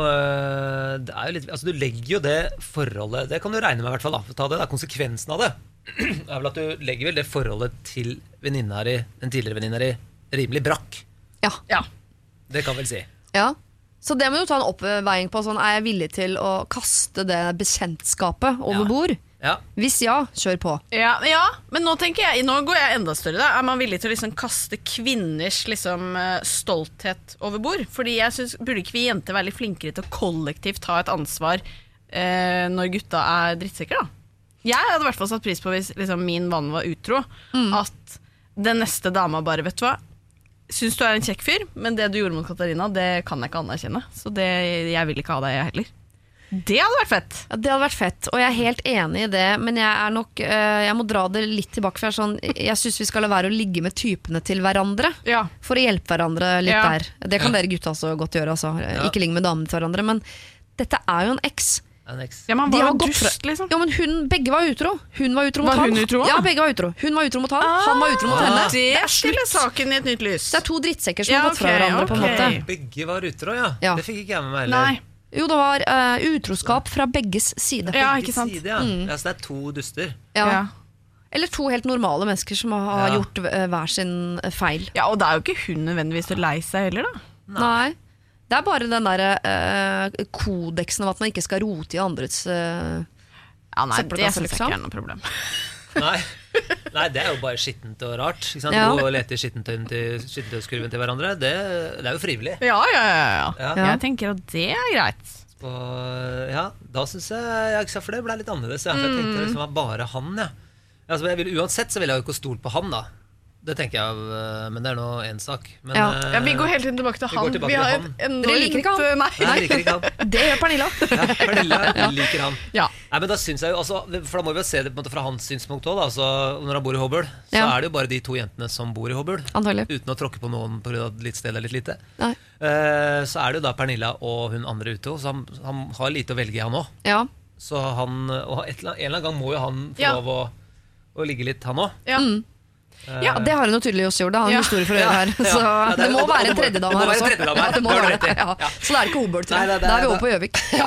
det er jo litt, altså du legger jo det forholdet, det kan du regne med i hvert fall da, for ta det, da, konsekvensen av det er vel at du legger vel det forholdet til venninna di, den tidligere venninna di, rimelig brakk. Ja. Ja. Det kan vel si. Ja. Så det må du ta en oppveiing på, sånn, er jeg villig til å kaste det bekjentskapet over bord? Ja. Hvis ja, kjør på. Ja, ja, men nå tenker jeg, nå går jeg enda større da. Er man villig til å liksom kaste kvinners liksom, stolthet over bord? Fordi jeg synes, burde ikke vi jenter være litt flinkere til å kollektivt ta et ansvar eh, når gutta er drittsekker da? Jeg hadde i hvert fall satt pris på hvis liksom, min vann var utro, mm. at den neste dama bare, vet du hva, synes du er en kjekk fyr, men det du gjorde mot Katarina, det kan jeg ikke anerkjenne. Så det, jeg vil ikke ha deg heller. Det hadde vært fett. Ja, det hadde vært fett, og jeg er helt enig i det, men jeg er nok, jeg må dra det litt tilbake, for jeg, sånn, jeg synes vi skal la være å ligge med typene til hverandre, ja. For å hjelpe hverandre litt ja. Der. Det kan dere gutter også godt gjøre, altså. Ja. Ikke ligge med damene til hverandre, men dette er jo en eks. Ja, man var jo dust, liksom. Ja, men hun, begge var utro. Hun var utro mot var han. Hun utro? Ja, begge var utro. Hun var utro mot han, ah, han var utro mot henne. Det stiller saken i et nytt lys. Det er to drittsekker som ja, har gått fra okay, hverandre okay. på en måte. Begge var utro, ja. ja. Det fikk ikke jeg med meg heller. Nei. Jo, det var uh, utroskap fra begges side. Ja, ikke sant? Side, ja. Mm. Ja, så det er to duster. Ja. Ja. Eller to helt normale mennesker som har ja. gjort uh, hver sin feil. Ja, og det er jo ikke hun nødvendigvis å lei seg heller, da. Nei. Nei. Det er bare den der uh, kodeksen av at man ikke skal rote i andres uh, ja, nei, det synes jeg ikke er noe problem. Nei. Nei, det er jo bare skittent og rart. Ikke sant? Ja. Gå og lete i skittentøyskurven til hverandre. Det, det er jo frivillig. Ja, ja, ja, ja. ja. Jeg tenker at det er greit. Og, ja, da synes jeg, jeg for det ble litt annerledes. Ja, for jeg tenkte liksom at bare han, ja. Altså, jeg vil, uansett så vil jeg jo ikke stole på han da. Det tenker jeg, men det er nå en sak. Men, ja. ja, vi går helt inn tilbake til han. Vi, tilbake vi har til han. Dere liker ikke han? Nei, Nei liker ikke han. Det gjør Pernilla. Ja, Pernilla ja. liker han. Ja. Nei, men da synes jeg jo, altså, for da må vi jo se det på en måte fra hans synspunkt også, da. Altså, når han bor i Hobøl, så ja. er det jo bare de to jentene som bor i Hobøl. Antagelig. Uten å tråkke på noen på grunn av litt sted eller litt lite. Nei. Uh, så er det jo da Pernilla og hun andre ute, så han, han har lite å velge i han også. Ja. Så han, og et, en eller annen gang må jo han få Ja. lov å, å ligge litt, han også. Ja. Mm. Ja, det har hun jo tydelig også gjort. Det har hun Ja. historie for å gjøre her. Ja. Så Ja, det- det må det- være det en må- tredjedam det må her være en også. tredjedam her. Ja, det må Det har du være rett i. det. Ja. Ja. Så det er ikke Hobart. Nei, det- det- Da er vi det- over på Gjøvik. Ja.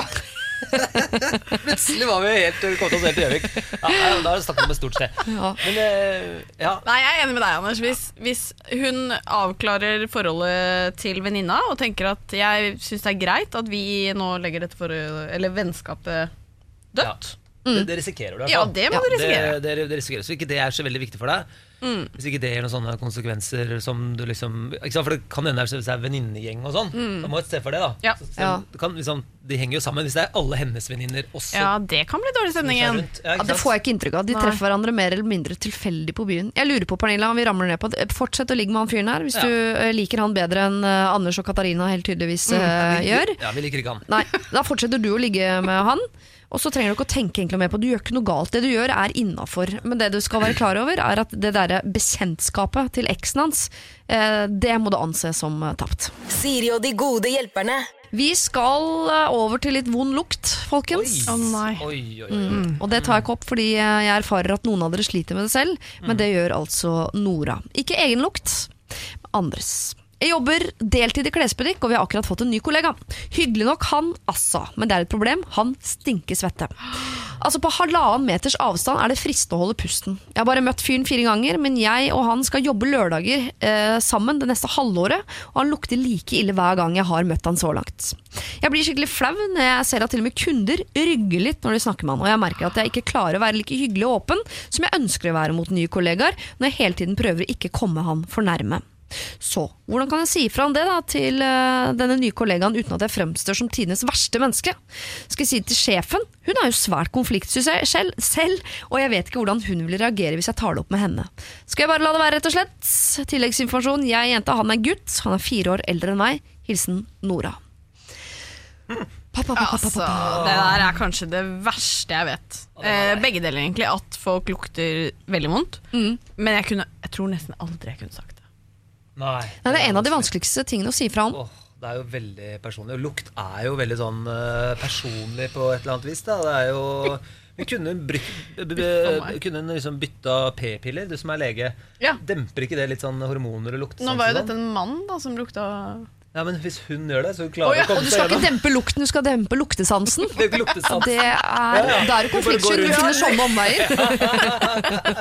Plutselig var vi helt, kom til oss helt i Gjøvik. Ja, nei, da har vi snakket om et stort sted. Ja. Men eh, ja, Nei, jeg er enig med deg, Anders. Hvis, hvis hun avklarer forholdet til venninna og tenker at jeg syns det er greit at vi nå legger dette forholdet, eller vennskapet dødt. det, det risikerer du. i hvert Ja, fall. det må du risikere. Det, det, det risikerer. Så ikke det er så veldig viktig for deg. Mm. Hvis ikke det gir noen sånne konsekvenser som du liksom ikke sant? For det kan hende hvis det er venninnegjeng og sånn. Mm. Da må et sted for det, da. Ja. Så, så, Ja. det kan, liksom, de henger jo sammen. Hvis det er alle hennes venninner også. Ja, det kan bli dårlig stemning igjen. rundt. Ja, Ja, ikke det sant? får jeg ikke inntrykk av. De Nei. treffer hverandre mer eller mindre tilfeldig på byen. Jeg lurer på, Pernilla, om vi ramler ned på at fortsett å ligge med han fyren her, hvis Ja. du eh, liker han bedre enn eh, Anders og Katarina helt tydeligvis eh, vi, gjør. Ja, vi liker ikke han. Nei, da fortsetter du å ligge med han. Og så trenger du ikke å tenke egentlig mer på. Du gjør ikke noe galt. Det du gjør er innenfor. Men det du skal være klar over er at det der bekjentskapet til eksen hans, eh, det må du anse som eh, tapt. Siri og de gode hjelperne. Vi skal eh, over til litt vond lukt, folkens. Å nei. Oi, oi, oi. Mm. Og det tar jeg ikke opp fordi jeg erfarer at noen av dere sliter med det selv, men det gjør altså Nora. Ikke egen lukt, andres. Jeg jobber deltid i klesbutikk, og vi har akkurat fått en ny kollega. Hyggelig nok han, altså, men det er et problem. Han stinker svette. Altså På halvannen meters avstand er det fristende å holde pusten. Jeg har bare møtt fyren fire ganger, men jeg og han skal jobbe lørdager eh, sammen det neste halvåret, og han lukter like ille hver gang jeg har møtt han så langt. Jeg blir skikkelig flau når jeg ser at til og med kunder rygger litt når de snakker med han, og jeg merker at jeg ikke klarer å være like hyggelig og åpen som jeg ønsker å være mot nye kollegaer, når jeg hele tiden prøver å ikke komme han for nærme. Så, hvordan kan jeg si fra om det da til uh, denne nye kollegaen uten at jeg fremstår som tidenes verste menneske? Skal jeg si det til sjefen? Hun er jo svært konfliktsky selv, selv, og jeg vet ikke hvordan hun vil reagere hvis jeg tar det opp med henne. Skal jeg bare la det være rett og slett? Tilleggsinformasjon, jeg er jenta, han er gutt, han er fire år eldre enn meg. Hilsen Nora. Pa, pa, pa, pa, pa, Altså, pa. det der er kanskje det verste jeg vet. Eh, begge deler egentlig, at folk lukter veldig vondt. Mm. Men jeg, kunne, jeg tror nesten aldri jeg kunne sagt det. Nei, Nei, det er en av de vanskeligste tingene å si fra om. Åh, det er jo veldig personlig. Og lukt er jo veldig sånn uh, personlig på et eller annet vis. Da. Det er jo Men kunne hun, bryk, b, b, kunne hun liksom bytta p-piller, du som er lege? Ja. Demper ikke det litt sånn hormoner og lukt? Nå var jo dette en mann da som lukta. Ja, men hvis hun gjør det, så klarer Å, ja. hun å Og komme du seg skal ikke gjennom. dempe lukten, du skal dempe luktesansen. Det er ikke luktesans. Det er, ja. da er du konfliktsky, du finner sånne omveier.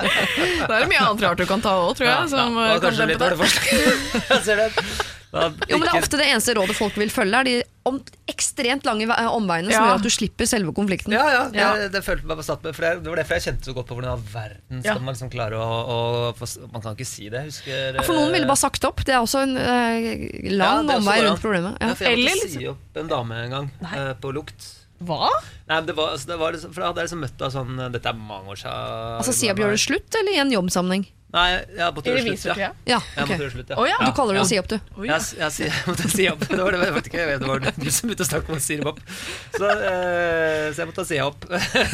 Det er mye annet rart du kan ta også, tror jeg. Som ja, eh, kan kanskje litt dempe var det det. forslag. Jeg ser det. Da, Jo, men det er ikke- ofte det eneste rådet folk vil følge, er de om, ekstremt lange ve- omveiene som Ja. gjør at du slipper selve konflikten. Ja, ja, Ja. Det, det følte meg satt med, for det, det var derfor jeg kjente så godt på hvordan i all verden skal Ja. man liksom klare å, å få, Man kan ikke si det, jeg husker Ja, For noen ville bare sagt opp. Det er også en eh, lang Ja, det er også omvei bra. rundt problemet. Ja, Ja. for jeg Eller måtte liksom- si opp en dame en gang eh, på lukt. Hva? Nei, men det var, altså, det var liksom, for jeg hadde liksom møtt av sånn Dette er mange år siden. Altså Si opp, gjør det slutt, eller i en jobbsammenheng? Nei, jeg måtte I gjøre slutt, revisor, tror ja. jeg. Ja, Jeg ok. måtte gjøre slutt, ja. Å, ja. Du kaller det ja. å si opp, du. Oi, ja. Jeg, jeg, jeg måtte si opp. Det var det, jeg vet ikke, jeg vet, det var du som begynte å snakke om å si det opp. Så, eh, så jeg måtte si opp.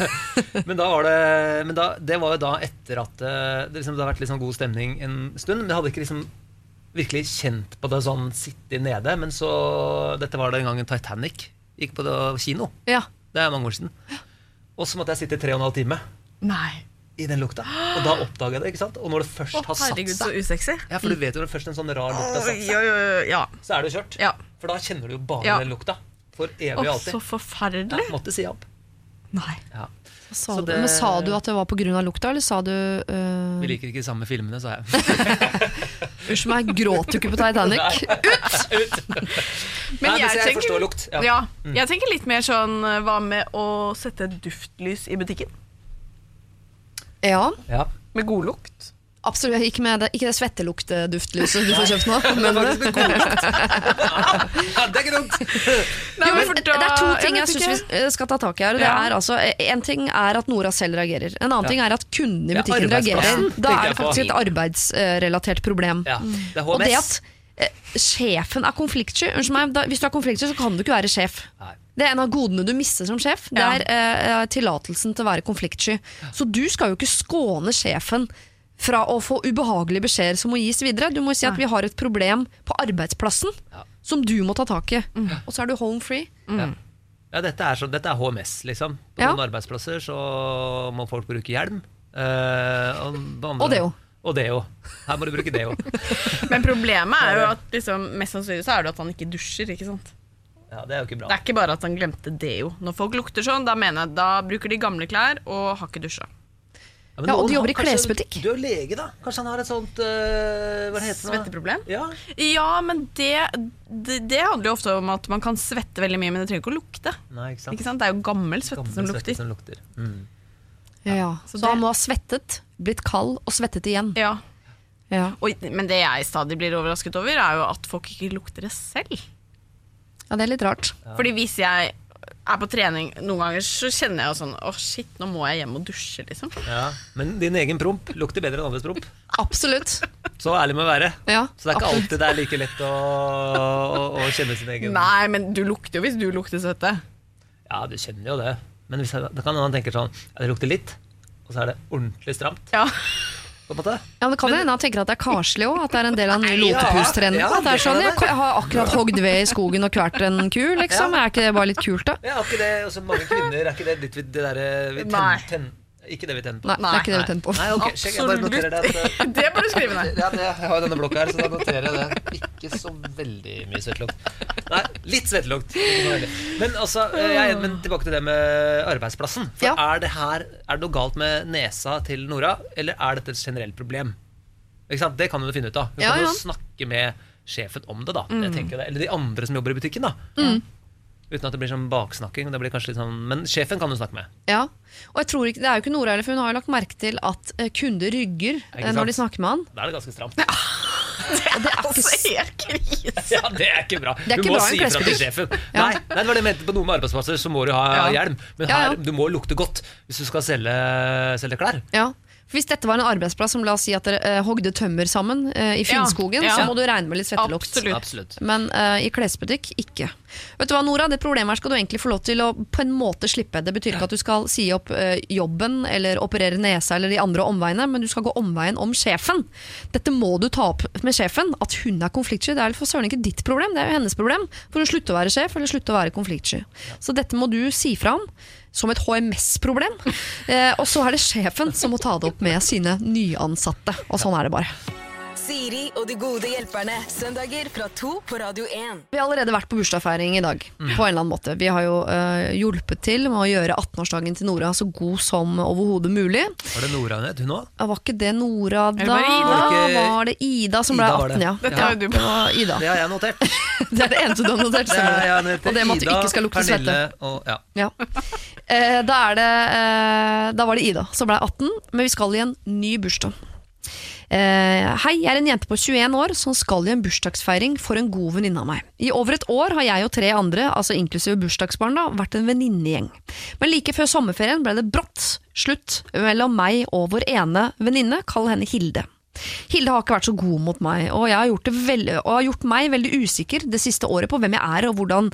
Men da var det Men da, det var jo da etter at eh, det, liksom, det hadde vært litt sånn god stemning en stund. Men jeg hadde ikke liksom virkelig kjent på det sånn sitte nede. Men så Dette var den gangen Titanic gikk på det kino. Ja. Det er mange år siden. Og så måtte jeg sitte i tre og en halv time Nei. i den lukta. Og da oppdaga jeg det. ikke sant? Og når det først Å, har satt herregud, så seg usexy. Ja, for du vet jo når først en sånn rar lukt har satt Oi, seg, oi, oi, ja. så er det kjørt. Ja. For da kjenner du jo bare Ja. den lukta. For evig Å, og alltid. så forferdelig. Jeg måtte si opp. Nei. Ja. Sa Så du, det- Men sa du at det var på grunn av lukta, eller sa du uh, Vi liker ikke de samme filmene, sa jeg. Unnskyld meg, gråt du ikke på Titanic? Men Nei, jeg, hvis jeg tenker, forstår lukt, ja. ja. jeg tenker litt mer sånn eh, hva med å sette et duftlys i butikken? Ja, Ja. Med god lukt. absolutt. Ikke, med det, ikke det svetteluktduftlyset du får kjøpt nå. Men, Ja, det er ikke dumt! Nei, Jo, men men for det da- er to jeg ting vet jeg syns ikke. vi eh, skal ta tak i her. og Det Ja. er altså, en ting er at Nora selv reagerer. En annen Ja. ting er at kundene i Ja, butikken reagerer. arbeidsplassen, Da tenker er jeg det på. faktisk et arbeidsrelatert problem. Ja, det er Og det H M at S. eh, sjefen er konfliktsky. Unnskyld meg, da, hvis du er konfliktsky, så kan du ikke være sjef. Nei. Det er en av godene du mister som sjef. Det Ja. er eh, tillatelsen til å være konfliktsky. Så du skal jo ikke skåne sjefen fra å få ubehagelige beskjeder som må gis videre. Du må si at vi har et problem på arbeidsplassen. Ja. som du må ta tak i. Mm. Og så er du home free. Mm. Ja. Ja, dette er, så, dette er H M S, liksom. På ja. noen arbeidsplasser så må folk bruke hjelm. Eh, og, andre, og det jo. Og det jo. Her må du bruke det jo. Men problemet er jo at liksom, mest sannsynlig så er det at han ikke dusjer, ikke sant? Ja, det er jo ikke bra. Det er ikke bare at han glemte det jo. Når folk lukter sånn, da mener jeg, da bruker de gamle klær og har ikke dusja. Ja, ja, og de jobber i klesbutikk. Du er lege da. Kanskje han har et sånt uh, hva det heter svetteproblem? Ja, ja men det, det, det handler jo ofte om at man kan svette veldig mye, men det trenger ikke å lukte. Nei, ikke sant? Ikke sant? Det er jo gammel svette gammel som svette lukter, som lukter. Mm. Ja, ja. Så, så han må ha svettet, blitt kald og svettet igjen. Ja, ja. Og, men det jeg stadig blir overrasket over er jo at folk ikke lukter det selv. Ja, det er litt rart. Ja. Fordi hvis jeg er på trening noen ganger, så kjenner jeg jo sånn åh oh shit, nå må jeg hjem og dusje liksom. Ja, men din egen promp lukter bedre enn andres promp. Absolutt. Så ærlig må være. Ja, så det er ikke absolutt. alltid det er like lett å, å, å kjenne sin egen. Nei, men du lukter jo hvis du lukter svette. Ja, du kjenner jo det. Men hvis jeg, da kan man tenke sånn, ja, det lukter litt, og så er det ordentlig stramt. Ja. Ja, men det kan hende han tenker at det er karslig også, at det er en del av den nye lotepus-trenden. Ja, ja, det er sånn, jeg, jeg har akkurat hogd ved i skogen og kvert en ku, liksom. Er ikke det bare litt kult da? Ja, er ikke det, og så mange kvinner, er ikke det litt det der vi tenner, ten, ikke det vi tenner på? Nei, det er ikke det vi tenner på. Nei, ok, sjekk, jeg bare noterer det. At, det bør du skrive ned. Ja, det, jeg har jo denne blokka her, så da noterer jeg det. Ikke så veldig mye svettlukt. Nei, litt svettlukt. Men altså, jeg, men tilbake til det med arbeidsplassen. For ja. er det her, er det noe galt med nesa til Nora, eller er dette et generelt problem? Ikke sant? Det kan du finne ut av. Du ja, kan jo ja. snakke med sjefen om det da, mm. jeg tenker det. Eller de andre som jobber i butikken da. Mm. Uten at det blir sånn baksnakking, det blir kanskje litt sånn, men sjefen kan du snakke med. Ja, og jeg tror ikke, det er jo ikke Nora, for hun har jo lagt merke til at kunder rygger når de snakker med han. Da er det ganske stramt. Ja. Det er, det er altså helt krise. Ja, det er ikke bra. Er du ikke må bra si fra til sjefen. Ja. Nei, nei, det var det jeg mente på noen arbeidsplasser, så må du ha ja. hjelm. Men her, ja, ja. du må lukte godt hvis du skal selge, selge klær. Ja. Hvis dette var en arbeidsplass som la oss si at dere uh, hogde tømmer sammen uh, i Finnskogen, ja, ja. så må du regne med litt svettelukt. Absolutt. Absolutt. Men uh, i klesbutikk, ikke. Vet du hva, Nora, det problemet her skal du egentlig få lov til å på en måte slippe. Det betyr ikke at du skal si opp uh, jobben eller operere nesa eller de andre omveiene, men du skal gå omveien om sjefen. Dette må du ta opp med sjefen, at hun er konfliktsky. Det er for søren ikke ditt problem, det er jo hennes problem. For hun slutter å være sjef eller slutter å være konfliktsky. Ja. Så dette må du si fra om som et H M S-problem. Eh, og så er det sjefen som må ta det opp med sine nyansatte. Og sånn er det bare. Siri og de gode hjelperne. Søndager fra to på Radio én. Vi har allerede vært på bursdagsfeiring i dag, mm. på en eller annen måte. Vi har jo uh, hjulpet til med å gjøre attenårsdagen til Nora så god som overhodet mulig. Var det Nora hun het, hun også? Var ikke det Nora da? Var det Ida? Var, ikke... var det Ida som ble Ida atten, ja. Dette har du på. Ida. Det har jeg notert. Det er det eneste du har notert. Det er, jeg og det med at du ikke skal lukte svette. Og, ja. Ja. Eh, da, er det, eh, da var det Ida som ble atten, men vi skal i en ny bursdag. Uh, hei, jeg er en jente på tjueen år som skal i en bursdagsfeiring for en god venninne av meg. I over et år har jeg og tre andre, altså inklusive bursdagsbarn da, vært en venninnegjeng. Men like før sommerferien ble det brått slutt mellom meg og vår ene venninne, kall henne Hilde. Hilde har ikke vært så god mot meg, og jeg har gjort, det veld- og har gjort meg veldig usikker det siste året på hvem jeg er, og hvordan,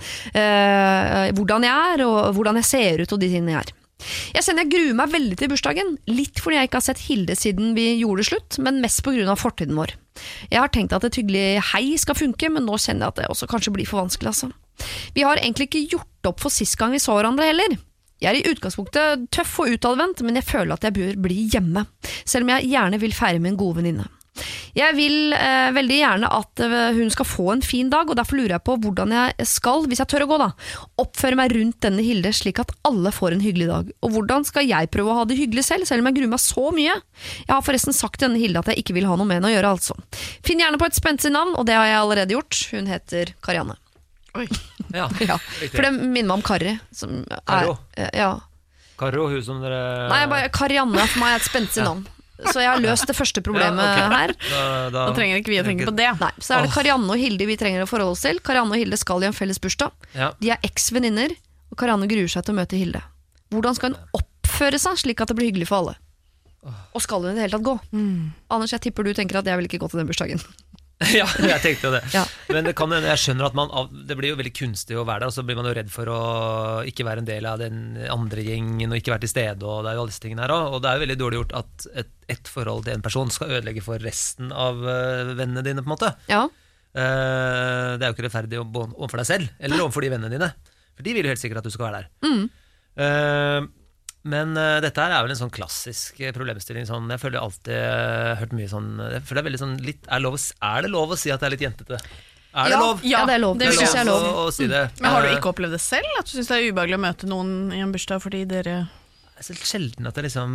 uh, hvordan jeg er, og hvordan jeg ser ut og de tingene jeg er. Jeg kjenner jeg gruer meg veldig til bursdagen, litt fordi jeg ikke har sett Hilde siden vi gjorde det slutt, men mest på grunn av fortiden vår. Jeg har tenkt at et hyggelig hei skal funke, men nå kjenner jeg at det også kanskje blir for vanskelig, altså. Vi har egentlig ikke gjort opp for sist gang vi så hverandre heller. Jeg er i utgangspunktet tøff og utadvendt, men jeg føler at jeg bør bli hjemme, selv om jeg gjerne vil feire med en god venninne. Jeg vil eh, veldig gjerne at eh, hun skal få en fin dag, og derfor lurer jeg på hvordan jeg skal, hvis jeg tør å gå da, oppføre meg rundt denne Hilde slik at alle får en hyggelig dag. Og hvordan skal jeg prøve å ha det hyggelig selv, selv om jeg gruer meg så mye? Jeg har forresten sagt til denne Hilde at jeg ikke vil ha noe med henne å gjøre, altså. Finn gjerne på et spenstig navn, og det har jeg allerede gjort. Hun heter Karianne. Oi. Ja, ja, for det minner meg om Kari. Som er, Karo. Ja. Karo, hun som dere... Nei, bare Karianne for meg er et spenstig navn. Så jeg har løst det første problemet ja, okay. her. Da, da, da trenger ikke vi å tenke på det. Nei, så er det Karianne og Hilde vi trenger å forholde oss til. Karianne og Hilde skal i en felles bursdag. Ja. De er eks-venninner, og Karianne gruer seg til å møte Hilde. Hvordan skal hun oppføre seg slik at det blir hyggelig for alle? Og skal hun i det hele tatt gå? Mm. Anders, jeg tipper du tenker at jeg vil ikke gå til den bursdagen. Ja, jeg tenkte jo det. Ja. Men det kan, jeg skjønner at man, det blir jo veldig kunstig å være der, og så blir man jo redd for å ikke være en del av den andre gjengen og ikke være til stede, og det er jo alle disse tingene her også. Og det er jo veldig dårlig gjort at et, et forhold til en person skal ødelegge for resten av uh, vennene dine på en måte. Ja. Uh, det er jo ikke rettferdig overfor deg selv, eller overfor de vennene dine. For de vil jo helt sikkert at du skal være der. Mm. Uh, men uh, dette her er vel en sånn klassisk problemstilling. Sånn, jeg føler alltid uh, hørt mye sånn, jeg føler det er, veldig sånn litt, er, lov, er det lov å si at det er litt jentete? Er det ja, lov? Ja, det er lov. Det, det synes jeg er lov. Å, å si det. Mm. Men har du ikke opplevd det selv? At du synes det er ubehagelig å møte noen i en bursdag fordi dere... Det er så sjelden at det liksom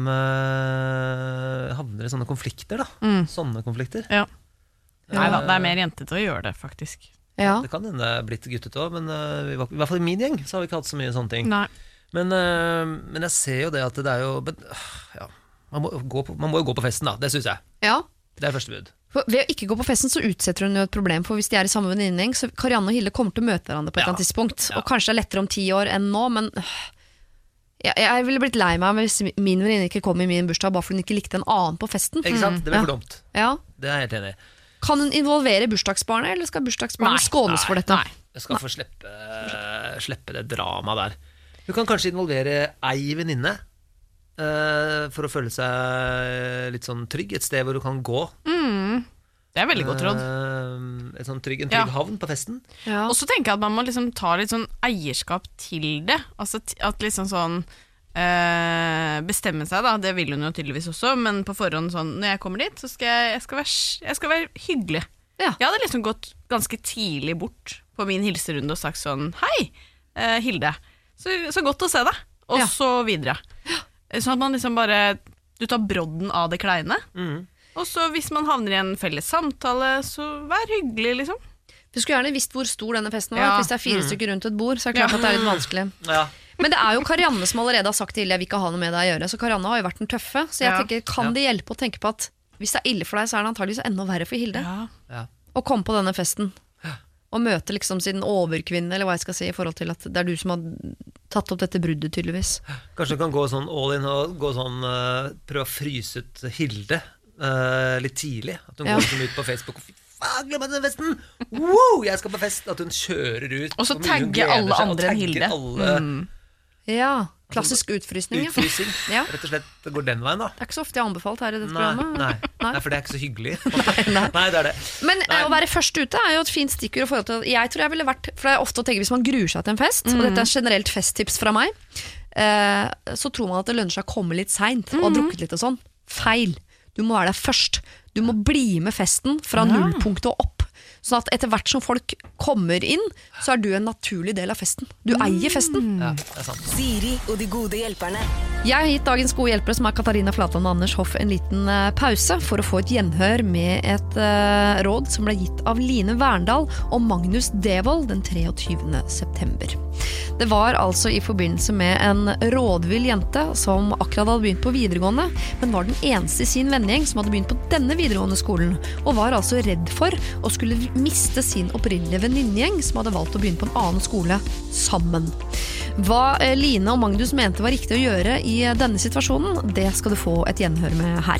uh, havner i sånne konflikter da. Mm. Sånne konflikter. Ja. Nei da, det er mer jentete å gjøre det faktisk. Ja. Det kan hende det er blitt guttet også, men uh, i hvert fall i min gjeng så har vi ikke hatt så mye sånne ting. Nei. Men, uh, men jeg ser jo det at det er jo men, uh, ja, man, må gå på, man må jo gå på festen da, det synes jeg. Ja. Det er første bud. For ved å ikke gå på festen så utsetter hun jo et problem, for hvis de er i samme venninnegjeng, så Karianne og Hilde kommer til å møte hverandre på et Ja. eller annet tidspunkt. Ja. Og kanskje det er lettere om ti år enn nå, men øh, jeg, jeg ville blitt lei meg hvis min venninne ikke kom i min bursdag bare fordi hun ikke likte en annen på festen. Ikke sant? Det blir for Ja. dumt. Ja. Det er jeg helt enig i. Kan hun involvere bursdagsbarnet, eller skal bursdagsbarnet Nei, skånes for dette? nei. Jeg skal få slippe, slippe det drama der. Du kan kanskje involvere ei venninne uh, for å føle seg litt sånn trygg, et sted hvor du kan gå. Mm. Det er veldig godt råd. Uh, et sånn trygg, en trygg Ja. havn på festen. Ja. Og så tenker jeg at man må liksom ta litt sånn eierskap til det. Altså t- at liksom sånn eh, bestemme seg da, det vil hun jo tydeligvis også, men på forhånd sånn, når jeg kommer dit, så skal jeg, jeg, skal, være, jeg skal være hyggelig. Ja. Jeg hadde liksom gått ganske tidlig bort på min hilserunde og sagt sånn, hei, eh, Hilde, så, så godt å se deg, og Ja. så videre. Sånn at man liksom bare, du tar brodden av det kleine, Mm. og så hvis man havner i en felles samtale, så vær hyggelig liksom. Du skulle gjerne visst hvor stor denne festen var. Ja. Hvis det er fire Mm. stykker rundt et bord, så er det klart Ja. at det er litt vanskelig. Ja. Men det er jo Karianne som allerede har sagt til Hilde jeg vil ikke ha noe med deg å gjøre. Så Karianne har jo vært den tøffe. Så jeg Ja. tenker, kan Ja. det hjelpe å tenke på at hvis det er ille for deg, så er det antageligvis enda verre for Hilde Ja. å komme på denne festen. Og møte liksom sin overkvinne, eller hva jeg skal si, i forhold til at det er du som har tatt opp dette bruddet, tydeligvis. Kanskje du kan gå sånn all in og gå sånn, uh, prøve å fryse ut Hilde uh, litt tidlig. At hun Ja. går liksom ut på Facebook og fy faen, glem den festen! Wow, jeg skal på fest! At hun kjører ut. Og så hvor mye hun tagge gleder alle seg, og andre enn tagger Hilde. alle. Mm. Ja, klassisk utfrysning. Ja. Utfrysing. Ja. Rett og slett det går den veien, da. Det er ikke så ofte jeg har anbefalt her i dette Nei, programmet. nei. Nei. nei, for det er ikke så hyggelig. nei. Nei, det er det. Men Nei. eh, å være først ute er jo et fint stikkord i forhold til jeg tror jeg ville vært, for det er ofte å tenke hvis man gruer seg til en fest, og dette er generelt festtips fra meg, eh, så tror man at det lønner seg å komme litt sent og ha drukket litt og sånn. Feil. Du må være der først. Du må bli med festen fra nullpunktet og opp. Sånn at etter hvert som folk kommer inn, så er du en naturlig del av festen. Du eier festen. Ja, det er sant. Siri og de gode hjelperne. Jeg har gitt dagens gode hjelpere, som er Katarina Flatland og Anders Hoff, en liten eh, pause for å få et gjenhør med et eh, råd som ble gitt av Line Verndal og Magnus Devold den treogtyvende september. Det var altså i forbindelse med en rådvill jente som akkurat hadde begynt på videregående, men var den eneste i sin vennegjeng som hadde begynt på denne videregående skolen, og var altså redd for å skulle miste sin opprinnelige venninnegjeng som hadde valgt å begynne på en annen skole sammen. Hva eh, Line og Magnus mente var riktig å gjøre i eh, denne situasjonen, det skal du få et gjenhør med her.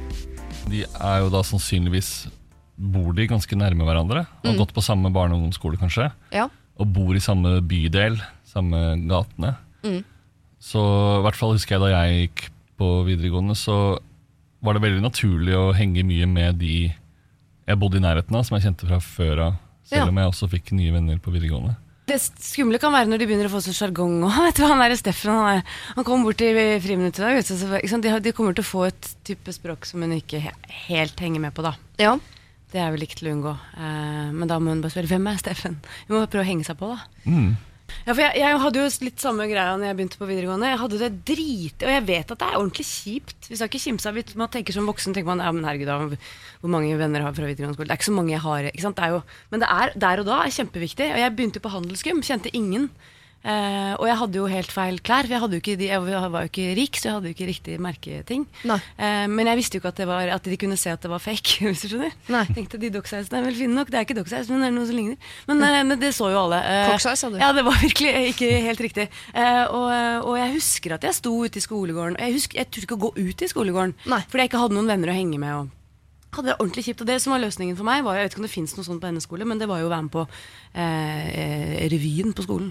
De er jo da sannsynligvis bor de ganske nærme hverandre, har Mm. gått på samme barne- og ungdomsskole kanskje, Ja. og bor i samme bydel, samme gatene. Mm. Så i hvert fall husker jeg da jeg gikk på videregående, så var det veldig naturlig å henge mye med de jeg bodde i nærheten av, som jeg kjente fra før av, selv Ja. om jeg også fikk nye venner på videregående. Det skumle kan være når de begynner å få sånn jargong. Og vet du hva, han der Steffen, han, er, han kom bort i friminuttet i dag. vet du, så, ikke sant? De, har- de kommer til å få et type språk som hun ikke he- helt henger med på, da. Ja. Det er vel ikke til å unngå. Eh, men da må hun bare spørre, hvem er Steffen? Hun må prøve å henge seg på, da. Mm. Ja, for jeg, jeg hadde jo litt samme greia når jeg begynte på videregående. Jeg hadde det drit, og jeg vet at det er ordentlig kjipt. Hvis jeg ikke kimsa vidt, man tenker som voksen, tenker man, ja, men herregud, da, hvor mange venner har jeg fra videregående skole? Det er ikke så mange jeg har, ikke sant? Det er jo, men det er der og da er kjempeviktig. Og jeg begynte jo på handelsgym, kjente ingen. Eh, og jeg hadde jo helt feil klær, for jeg, hadde jo ikke, de, jeg var jo ikke rik, så jeg hadde jo ikke riktig merketing. Eh, men jeg visste jo ikke at, det var, at de kunne se at det var fake, hvis du skjønner. Nei. Jeg tenkte de docksizene er vel fine nok, det er ikke docksize, men det er noe som ligner. Men, eh, men det så jo alle. Eh, Cocksize, sa du? Ja, det var virkelig ikke helt riktig. Eh, og, og jeg husker at jeg sto ute i skolegården, og jeg, husker, jeg turte ikke å gå ut i skolegården, fordi jeg ikke hadde noen venner å henge med. Og hadde det ordentlig kjipt, og det som var løsningen for meg var, jeg vet ikke om det finnes noe sånt på denne skolen, men det var jo å være med på eh, revyen på skolen.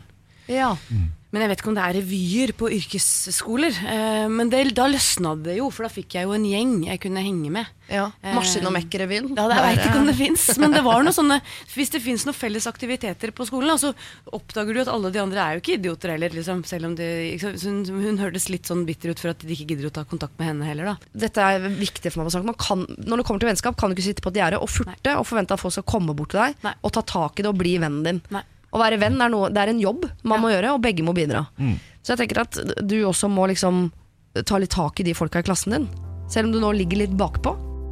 Ja. Mm. Men jeg vet ikke om det er revyer på yrkesskoler. Eh, men det, da løsna det jo, for da fikk jeg jo en gjeng jeg kunne henge med. Ja, Maskin og Mekkerevyen. Ja, det, jeg vet ikke om det finnes, men det var noe sånne, hvis det finnes noen felles aktiviteter på skolen, så oppdager du at alle de andre er jo ikke idioter heller, liksom, selv om det, hun, hun hørtes litt sånn bitter ut for at de ikke gidder å ta kontakt med henne heller. Da. Dette er viktig for meg å sagt. Man kan, når det kommer til vennskap, kan du ikke sitte på et gjerde og furte Nei. og forvente at folk skal komme bort til deg Nei. og ta tak i det og bli vennen din. Nei. Å være venn er, noe, det er en jobb man ja. må gjøre, og begge må bidra. Mm. Så jeg tenker at du også må liksom ta litt tak i de folka i klassen din, selv om du nå ligger litt bakpå.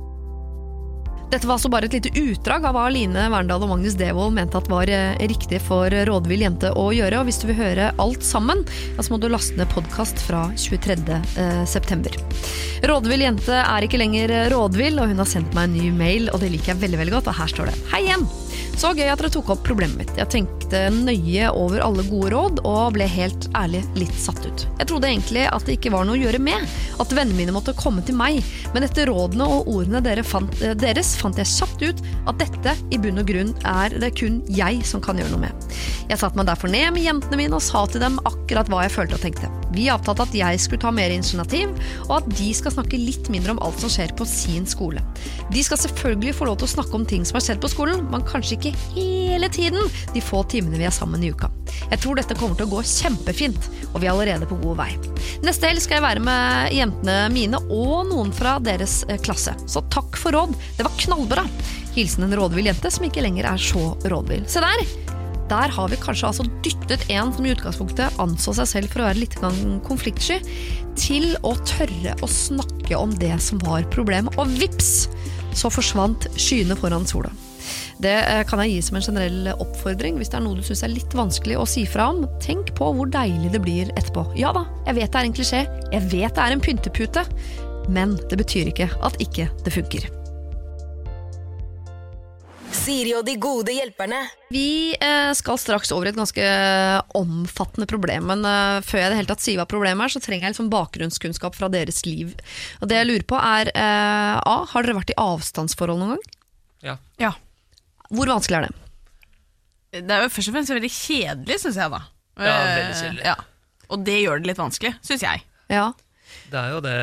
Dette var altså bare et lite utdrag av hva Line Verndal og Magnus Devold mente at var riktig for rådvill jente å gjøre, og hvis du vil høre alt sammen, så må du laste ned podcast fra tjuetredje september. Rådvill jente er ikke lenger rådvill, og hun har sendt meg en ny mail, og det liker jeg veldig, veldig godt, og her står det: Hei igjen! Så gøy at dere tok opp problemet mitt. Jeg tenkte nøye over alle gode råd, og ble helt ærlig litt satt ut. Jeg trodde egentlig at det ikke var noe å gjøre med, at vennene mine måtte komme til meg, men etter rådene og ordene dere fant, deres fant jeg kjapt ut at dette i bunn og grunn er det kun jeg som kan gjøre noe med. Jeg satt meg derfor ned med jentene mine og sa til dem akkurat hva jeg følte og tenkte. Vi avtalte at jeg skulle ta mer initiativ, og at de skal snakke litt mindre om alt som skjer på sin skole. De skal selvfølgelig få lov til å snakke om ting som har skjedd på skolen, men kanskje ikke hele tiden de få timene vi er sammen i uka. Jeg tror dette kommer til å gå kjempefint, og vi er allerede på god vei. Neste helg skal jeg være med jentene mine og noen fra deres klasse. Så takk for råd, det var knallbra. Hilsen en rådvill jente som ikke lenger er så rådvill. Se der! Der har vi kanskje altså dyttet en som i utgangspunktet anså seg selv for å være litt konfliktsky, til å tørre å snakke om det som var problemet. Og vips, så forsvant skyene foran sola. Det kan jeg gi som en generell oppfordring. Hvis det er noe du synes er litt vanskelig å si fra om, tenk på hvor deilig det blir etterpå. Ja da, jeg vet det er en klisjé, jeg vet det er en pyntepute, men det betyr ikke at ikke det funker. Siri og de gode hjelperne. Vi skal straks over et ganske omfattende problem, men før jeg det helt tatt sier hva problemet er, så trenger jeg liksom bakgrunnskunnskap fra deres liv. Og det jeg lurer på er, A, har dere vært i avstandsforhold noen gang? Ja. Ja. Hvor vanskelig er det? Det er jo først og fremst veldig kjedelig, synes jeg da. Ja, veldig kjedelig. Ja. Og det gjør det litt vanskelig, synes jeg. Ja. Det er jo det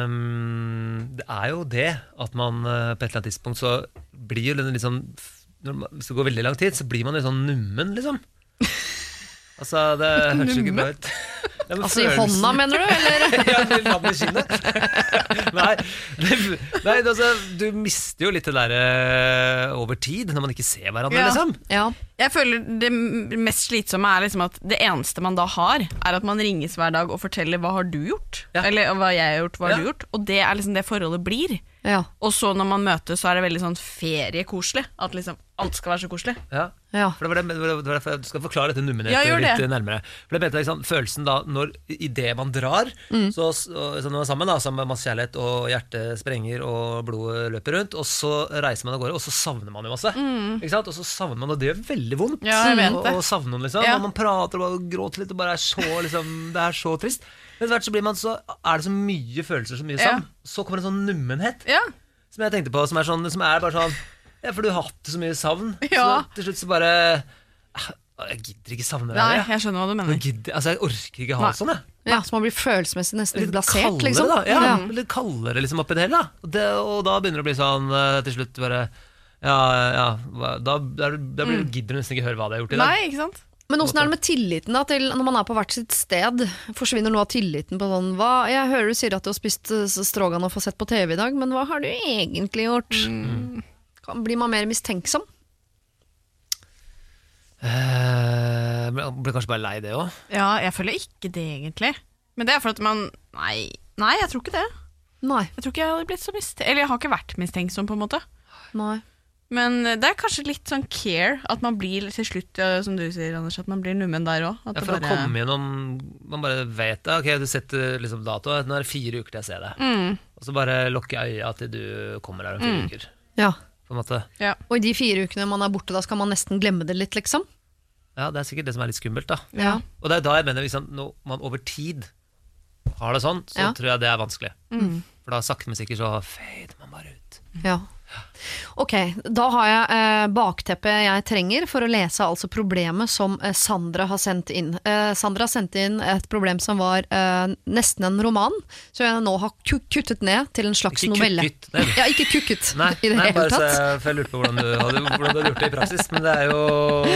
Det er jo det at man på et eller annet tidspunkt så blir jo litt sånn, hvis det går veldig lang tid, så blir man litt sånn nummen, liksom. Altså, det høres jo ikke bra ut. Ja, altså følelsen... i hånda, mener du? Eller? Ja, i landet i kinnet. Nei, det, nei altså, du mister jo litt det der uh, over tid, når man ikke ser hverandre, ja. liksom. Ja. Jeg føler det mest slitsomme er liksom at det eneste man da har, er at man ringes hver dag og forteller hva har du gjort? Ja. Eller hva jeg har gjort, hva har ja. du gjort? Og det er liksom det forholdet blir. Ja. Og så når man møtes, så er det veldig sånn feriekoselig. At liksom alt skal være så koselig. Ja, ja. For det var, det, det var derfor jeg skal forklare dette nummenhet ja, litt nærmere. For det mente liksom, følelsen da, når i det man drar, mm. så, så, så når man er sammen, da, sammen med masse kjærlighet, og hjertet sprenger, og blodet løper rundt, og så reiser man av gårde, og så savner man jo masse. Mm. Ikke sant? Og så savner man, og det gjør veldig vondt. Ja, jeg vet det. Og, og savner noen, liksom. Ja. Og man prater og gråter litt, og bare er så, liksom, det er så trist. Men så blir man så, er det så mye følelser, så mye ja. sammen. Så kommer en sånn nummenhet, ja. som jeg tenkte på, som er, sånn, som er bare sånn, ja, for du har hatt så mye savn. Ja. Så til slutt så bare jeg gidder ikke savne deg. Nei, jeg skjønner hva du mener. Jeg, gidder, altså, jeg orker ikke ha det sånn, jeg. Ja, så man blir følelsesmessig nesten litt blasert, kaldere, liksom. Da. Ja, ja. Litt kaldere liksom oppi det hele, da. Og, det, og da begynner det å bli sånn til slutt bare ja, ja, da, da, da blir, mm. gidder du nesten ikke høre hva det har gjort i dag. Nei, ikke sant? Men hvordan er det med tilliten da, til når man er på hvert sitt sted? Forsvinner noe av tilliten på sånn, hva, jeg hører du sier at du har spist stroganoff og sett på T V i dag, men hva har du egentlig gjort? Mm. Blir man mer mistenksom? Uh, blir kanskje bare lei det også? Ja, jeg føler ikke det egentlig. Men det er for at man, nei, nei jeg tror ikke det. Nei. Jeg tror ikke jeg hadde blitt så mistenksom, eller jeg har ikke vært mistenksom på en måte. Nei. Men det er kanskje litt sånn care, at man blir til slutt, som du sier, Anders, at man blir nummen der også. Ja, for bare... å komme gjennom, man bare vet det, ok, du setter liksom dato, nå er det fire uker til jeg ser det. Mm. Og så bare lukke øya til du kommer der om fire mm. uker. Ja. På en måte. Ja. Og i de fire ukene man er borte, da skal man nesten glemme det litt, liksom? Ja, det er sikkert det som er litt skummelt, da. Ja. Og det er da jeg mener, hvis man over tid har det sånn, så ja. tror jeg det er vanskelig. Mm. For da sakte men sikkert så fader man bare ut. Ja. Ok, da har jeg eh, bakteppet jeg trenger for å lese altså problemet som eh, Sandra har sendt inn. Eh, Sandra har sendt inn et problem som var eh, nesten en roman, så jeg nå har kuttet ned til en slags ikke novelle. Kukket, nei. Ja, ikke kukket nei, i det nei, hele tatt. Nei, bare for jeg lurer på hvordan du, hadde, hvordan du hadde gjort det i praksis, men det er jo...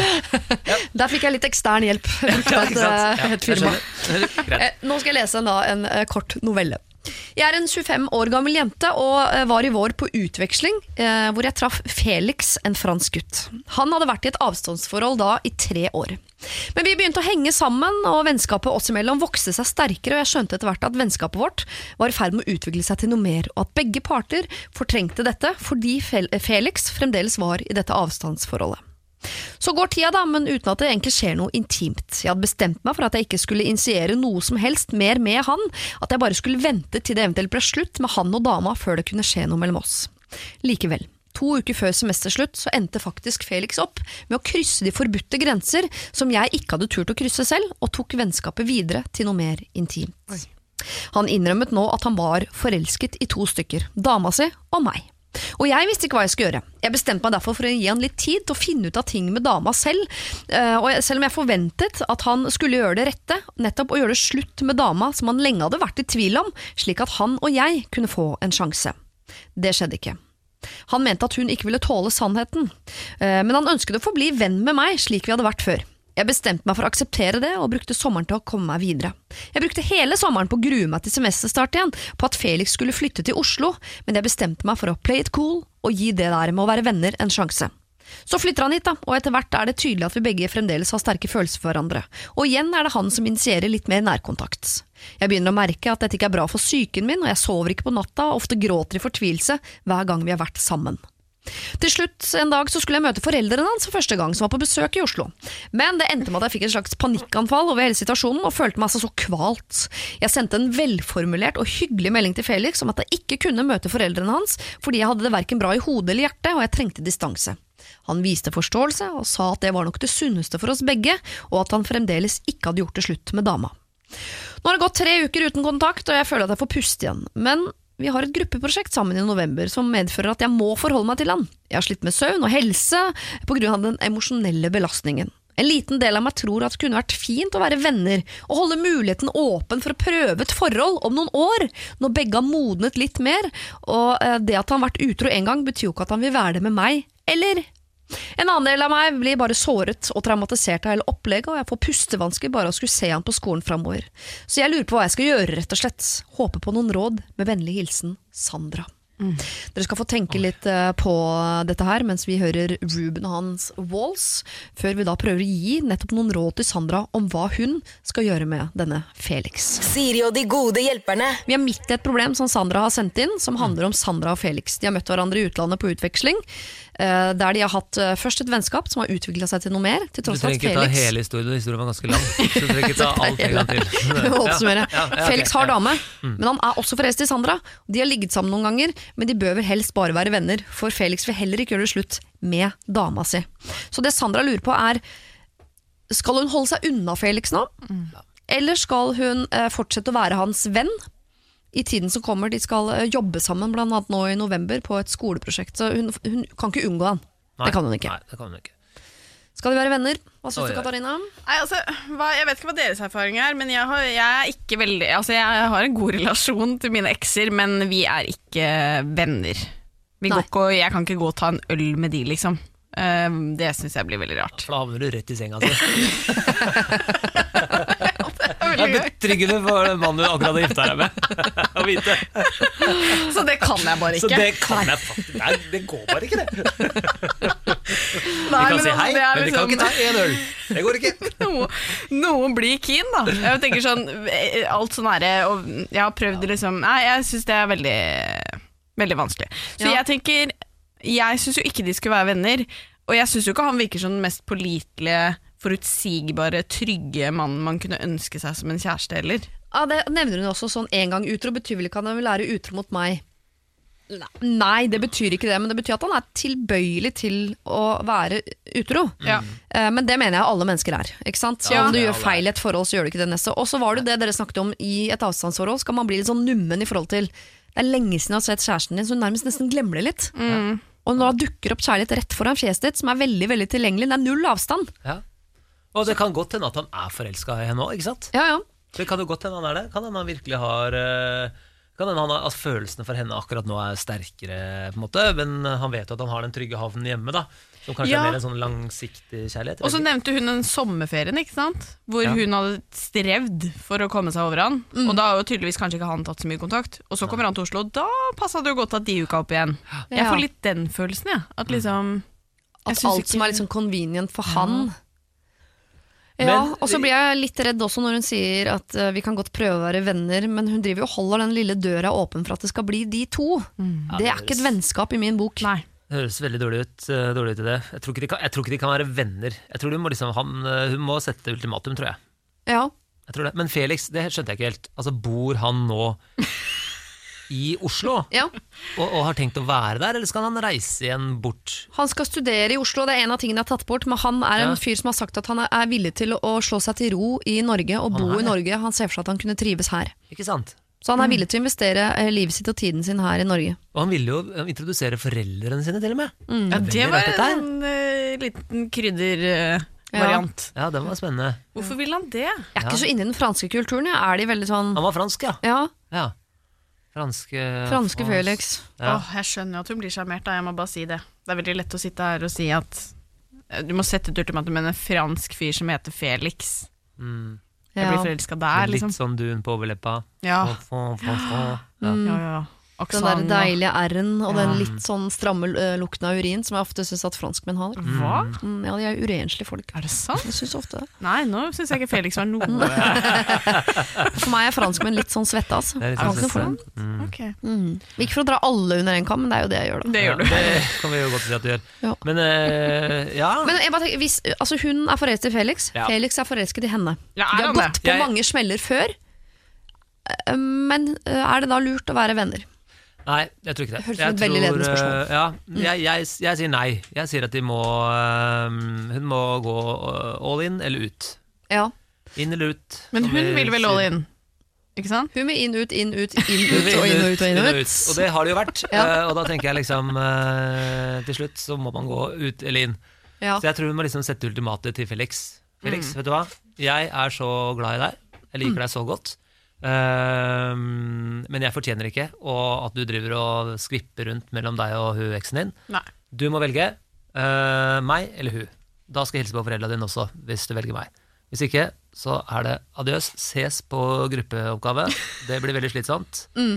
Ja. Der fikk jeg litt ekstern hjelp. Ja, ikke sant? et, et firma. Ja, eh, nå skal jeg lese en, da, en eh, kort novelle. Jeg er en tjuefem år gammel jente og var i vår på utveksling eh, hvor jeg traff Felix, en fransk gutt. Han hadde vært i et avstandsforhold da i tre år. Men vi begynte å henge sammen, og vennskapet oss imellom vokste seg sterkere, og jeg skjønte etter hvert at vennskapet vårt var i ferd med å utvikle seg til noe mer, og at begge parter fortrengte dette fordi Felix fremdeles var i dette avstandsforholdet. Så går tida da, men uten at det egentlig skjer noe intimt. Jeg hadde bestemt meg for at jeg ikke skulle initiere noe som helst mer med han, at jeg bare skulle vente til det eventuelt ble slutt med han og dama før det kunne skje noe mellom oss. Likevel, to uker før semesterslutt så endte faktisk Felix opp med å krysse de forbudte grenser som jeg ikke hadde turt å krysse selv, og tok vennskapet videre til noe mer intimt. Oi. Han innrømmet nå at han var forelsket i to stykker, dama si og meg. Og jeg visste ikke hva jeg skulle gjøre. Jeg bestemte meg derfor for å gi han litt tid til å finne ut av ting med dama selv, og selv om jeg forventet at han skulle gjøre det rette, nettopp å gjøre det slutt med dama som han lenge hadde vært i tvil om, slik at han og jeg kunne få en sjanse. Det skjedde ikke. Han mente at hun ikke ville tåle sannheten, men han ønsket å forbli venn med meg slik vi hadde vært før. Jeg bestemte meg for å akseptere det, og brukte sommeren til å komme meg videre. Jeg brukte hele sommeren på å grue meg til semesterstart igjen, på at Felix skulle flytte til Oslo, men jeg bestemte meg for å play it cool, og gi det der med å være venner en sjanse. Så flytter han hit da, og etter hvert er det tydelig at vi begge fremdeles har sterke følelser for hverandre, og igjen er det han som initierer litt mer nærkontakt. Jeg begynner å merke at dette ikke er bra for psyken min, og jeg sover ikke på natta, og ofte gråter i fortvilelse hver gang vi har vært sammen. Til slutt en dag så skulle jeg møte foreldrene hans for første gang, som var på besøk i Oslo. Men det endte med at jeg fikk et slags panikkanfall over hele situasjonen og følte meg altså så kvalt. Jeg sendte en velformulert og hyggelig melding til Felix om at jeg ikke kunne møte foreldrene hans fordi jeg hadde det hverken bra i hodet eller hjertet, og jeg trengte distanse. Han viste forståelse og sa at det var nok det sunneste for oss begge, og at han fremdeles ikke hadde gjort det slutt med dama. Nå har det gått tre uker uten kontakt, og jeg føler at jeg får puste igjen. Men vi har et gruppeprosjekt sammen i november som medfører at jeg må forholde meg til han. Jeg har slitt med søvn og helse på grunn av den emosjonelle belastningen. En liten del av meg tror at det kunne vært fint å være venner og holde muligheten åpen for å prøve et forhold om noen år, når begge har modnet litt mer, og det at han har vært utro en gang betyr jo ikke at han vil være det med meg, eller... En annen del av meg blir bare såret og traumatisert av hele opplegget, og jeg får pustevansker bare å skulle se han på skolen fremover. Så jeg lurer på hva jeg skal gjøre, rett og slett. Håper på noen råd, med vennlig hilsen Sandra. Mm. Dere skal få tenke litt uh, på dette her mens vi hører Ruben og hans Walls, før vi da prøver å gi nettopp noen råd til Sandra om hva hun skal gjøre med denne Felix. Siri og de gode hjelperne. Vi er midt i et problem som Sandra har sendt inn, som handler om Sandra og Felix. De har møtt hverandre i utlandet på utveksling, uh, der de har hatt uh, først et vennskap som har utviklet seg til noe mer, til tross for at Felix... Du trenger ikke ta hele historien, historien var ganske lang, så du trenger ikke ta alt en gang til. ja, ja, ja, Felix har dame, mm. men han er også forresten i Sandra. De har ligget sammen noen ganger, men de bør vel helst bare være venner, for Felix vil heller ikke gjøre det slutt med dama si. Så det Sandra lurer på er, skal hun holde seg unna Felix nå? Mm. Eller skal hun eh, fortsette å være hans venn i tiden som kommer? De skal eh, jobbe sammen blant annet nå i november på et skoleprosjekt, så hun, hun kan ikke unngå han. Nei, det kan hun ikke. Nei, det kan hun ikke. Skal de være venner? Hva synes oh, du, Katarina? Nei, altså, hva, jeg vet ikke hva deres erfaring er, men jeg har, jeg er ikke veldig altså, jeg har en god relasjon til mine ekser, men vi er ikke venner. Vi går ikke, jeg kan ikke gå og ta en øl med de, liksom. Um, det synes jeg blir veldig rart. For da havner du rett i senga, altså. Det er betryggende for den mannen du akkurat har giftet deg med å vite. Så det kan jeg bare ikke. Så det kan jeg faktisk. Nei, det går bare ikke det. Nei, vi kan si hei, det men vi liksom... kan ikke ta en øl. Det går ikke. Noen, noen blir keen, da. Jeg tenker sånn, alt sånn her, og jeg har prøvd liksom, nei, jeg synes det er veldig, veldig vanskelig. Så ja. jeg tenker, jeg synes jo ikke de skulle være venner, og jeg synes jo ikke han virker som den mest pålitelige, forutsigbare, trygge mannen man kunne ønske seg som en kjæreste, eller? Ja, det nevner hun også sånn, en gang utro betyr vel ikke at han vil lære utro mot meg. Nei, det betyr ikke det, men det betyr at han er tilbøyelig til å være utro. Ja. Men det mener jeg alle mennesker er, ikke sant? Så ja, om du gjør feil i et forhold, så gjør du ikke det neste. Og så var det det dere snakket om i et avstandsforhold, skal man bli litt sånn nummen i forhold til det er lenge siden jeg har sett kjæresten din, så hun nærmest nesten glemmer det litt. Mm. Og når det dukker opp kjærlighet rett foran fjeset ditt, som er veldig, veldig tilgjengelig, det er null avstand. Ja. Og det kan godt hende at han er forelsket i henne også, ikke sant? Ja, ja. Det kan jo godt hende han er det. Kan hende han virkelig har Kan hende han har, at følelsene for henne akkurat nå er sterkere, på en måte. Men han vet jo at han har den trygge havnen hjemme, da. Som kanskje Ja. er mer en sånn langsiktig kjærlighet. Og så nevnte hun den sommerferien, ikke sant? Hvor Ja. hun hadde strevd for å komme seg over han. Og da har jo tydeligvis kanskje ikke han tatt så mye kontakt. Og så kommer han til Oslo, og da passet det jo godt at de uka opp igjen. Jeg Ja. får litt den følelsen, ja. At liksom At jeg synes alt ikke- som er litt sånn convenient for han. Men- Ja, og så blir jeg litt redd også når hun sier at uh, vi kan godt prøve å være venner, men hun driver jo og holder den lille døra åpen for at det skal bli de to. Ja, Det det er ikke et høres- vennskap i min bok. Nei. Det høres veldig dårlig ut, eh, dårlig ut i det. Jeg tror, ikke de kan, jeg tror ikke de kan være venner. Jeg tror de må liksom, han, eh, Hun må sette ultimatum, tror jeg. Ja. Jeg tror det. Men Felix, det skjønte jeg ikke helt. Altså, Bor han nå i Oslo Ja. og, og har tenkt å være der, eller skal han reise igjen bort? Han skal studere i Oslo, det er en av tingene jeg har tatt bort, men han er en Ja. fyr som har sagt at han er- er villig til å slå seg til ro i Norge og Han bo er i det. Norge. Han ser for seg at han kunne trives her. Ikke sant? Så han er villig til å investere eh, livet sitt og tiden sin her i Norge. Og han ville jo introdusere foreldrene sine, til og med. Ja, det Veldig var rart, dette her. en uh, liten kryddervariant. Ja, den var spennende. Hvorfor vil han det? Jeg er ikke så inne i den franske kulturen. Jeg. Er de veldig sånn Han var fransk, ja. Ja, ja. Franske franske Felix. Ja. Åh, jeg skjønner jo at hun blir sjarmert, da. Jeg må bare si det. Det er veldig lett å sitte her og si at eh, du må sette et ultimatum med en fransk fyr som heter Felix. Mm. Jeg Ja. blir forelsket der, Litt liksom. sånn dun på overleppa. Ja. Få, få, få, få. Ja. Mm. Ja, ja. Den der Aksent, deilige R-en og Ja. den litt sånn stramme uh, lukten av urin som jeg ofte synes at franskmenn har. Hva? Mm, ja, de er urenslige folk. Er det sant? Jeg synes ofte det. Nei, nå syns jeg ikke Felix var noe. For meg er franskmenn litt sånn svette, altså. Det er litt Jeg har sånn ikke noe for dem. Mm. Ok. Mm. Ikke for å dra alle under en kam, men det er jo det jeg gjør, da. Det gjør du. Ja, det kan vi jo godt si at du gjør. Ja. Men eh, ja. Men jeg bare tenker, hvis, altså hun er forelsket i Felix, Ja. Felix er forelsket i henne. Ja, De er har han gått det? på Jeg- mange smeller før, eh, men eh, er det da lurt å være venner? Nei, jeg tror ikke det. Det høres Jeg ut som et veldig tror, ledende spørsmål. eh, Ja, jeg, jeg, jeg sier nei. Jeg sier at de må eh, Hun må gå eh, all in eller ut. Ja. Inn eller ut. Men som hun vi vil vel sier. all in? Ikke sant? Hun vil inn, ut, inn, ut, inn, Hun ut vil og inn og ut og inn og ut. Og det har det jo vært. Ja. eh, Og da tenker jeg liksom eh, til slutt så må man gå ut eller inn. Ja. Så jeg tror hun må liksom sette ultimatet til Felix. Felix, vet du hva? Jeg er så glad i deg. Jeg liker deg så godt. Ehm, men jeg fortjener ikke og at du driver og skvipper rundt mellom deg og hun eksen din. Nei. Du må velge eh, meg eller hun. Da skal jeg hilse på foreldrene dine også, hvis du velger meg. Hvis ikke, så er det adjøs. Ses på gruppeoppgave. Det blir veldig slitsomt. Mm.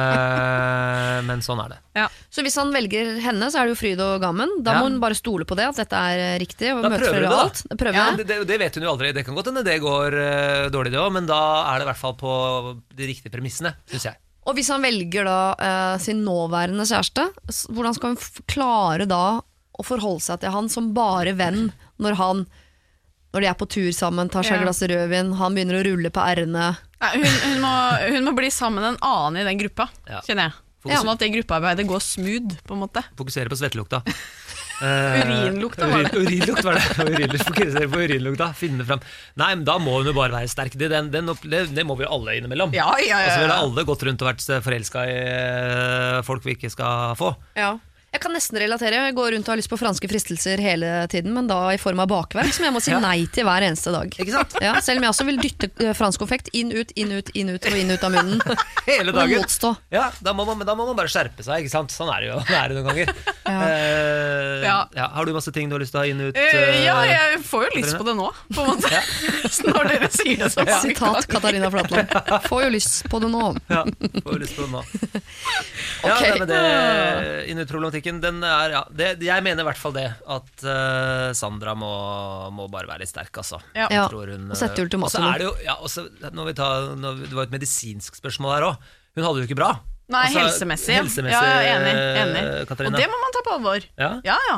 Eh, men sånn er det. Ja. Så hvis han velger henne, så er det jo fryd og gammen. Da Ja. må hun bare stole på det, at dette er eh, riktig. Og Da møte prøver for du det, da. alt. Prøver Ja, det. det, det, det vet hun jo aldri. Det kan godt hende det går eh, dårlig, det òg, men da er det i hvert fall på de riktige premissene, syns jeg. Og hvis han velger da eh, sin nåværende kjæreste, s- hvordan skal hun f klare da å forholde seg til han som bare venn, når han når de er på tur sammen, tar seg et Ja. glass rødvin, han begynner å rulle på r-ene. Nei, hun, hun, må, hun må bli sammen med en annen i den gruppa, Ja. kjenner jeg. Fokus- Sånn at det gruppearbeidet går smooth, på en måte. Fokusere på svettelukta. Eh, Urinlukta var det. urin- Urinlukt var det. Urinlukt, fokusere på urinlukta. Finne fram. Nei, men da må hun jo bare være sterk. Det, den, den, opp- det, det må vi jo alle innimellom. Ja, ja, ja, Og så ville ja. alle gått rundt og vært forelska i eh, folk vi ikke skal få. Ja. Jeg kan nesten relatere. Jeg går rundt og har lyst på franske fristelser hele tiden, men da i form av bakverk, som jeg må si Ja. nei til hver eneste dag. Ikke sant? Ja, selv om jeg også vil dytte eh, fransk konfekt inn, ut, inn, ut, inn, ut og inn, ut av munnen. Hele Og dagen. motstå. Ja, da må, man, men da må man bare skjerpe seg, ikke sant? Sånn er det jo det er det noen ganger. Ja. Eh, Ja. ja, har du masse ting du har lyst til å ha inn ut? Eh, eh, ja, jeg får jo lyst på det nå, på en måte. Når dere sier det så mange Sitat ganger. Katarina Flatland. Får jo lyst på det nå. Ja, får lyst på det nå. Ja, Ok. det, men det inn-ut-problematikken, den er ja, det, jeg mener i hvert fall det, at eh, Sandra må, må bare være litt sterk, altså. Ja. Jeg Ja, tror hun, og sette eh, ultimatum. Og så er det jo, ja, og så, når vi tar, når vi, det var et medisinsk spørsmål her også. Hun hadde det jo ikke bra. Nei, Altså, helsemessig. ja. helsemessig, ja, ja, enig, enig. eh, Katarina. Og det må man ta på alvor. Ja. Ja, ja.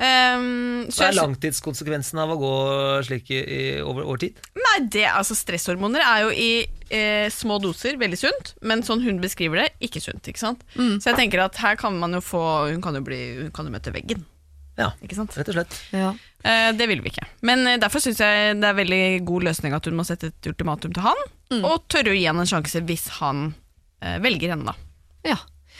Um, så Hva er jeg- langtidskonsekvensen av å gå slik i, i, over, over tid? Nei, det, altså Stresshormoner er jo i eh, små doser veldig sunt, men sånn hun beskriver det, ikke sunt. Ikke sant? Så jeg tenker at her kan man jo få Hun kan jo, bli, hun kan jo møte veggen. Ja, Ikke sant? rett og slett. Ja. Eh, det vil vi ikke. Men eh, derfor syns jeg det er veldig god løsning at hun må sette et ultimatum til han, og tørre å gi han en sjanse hvis han eh, velger henne, da. Ja.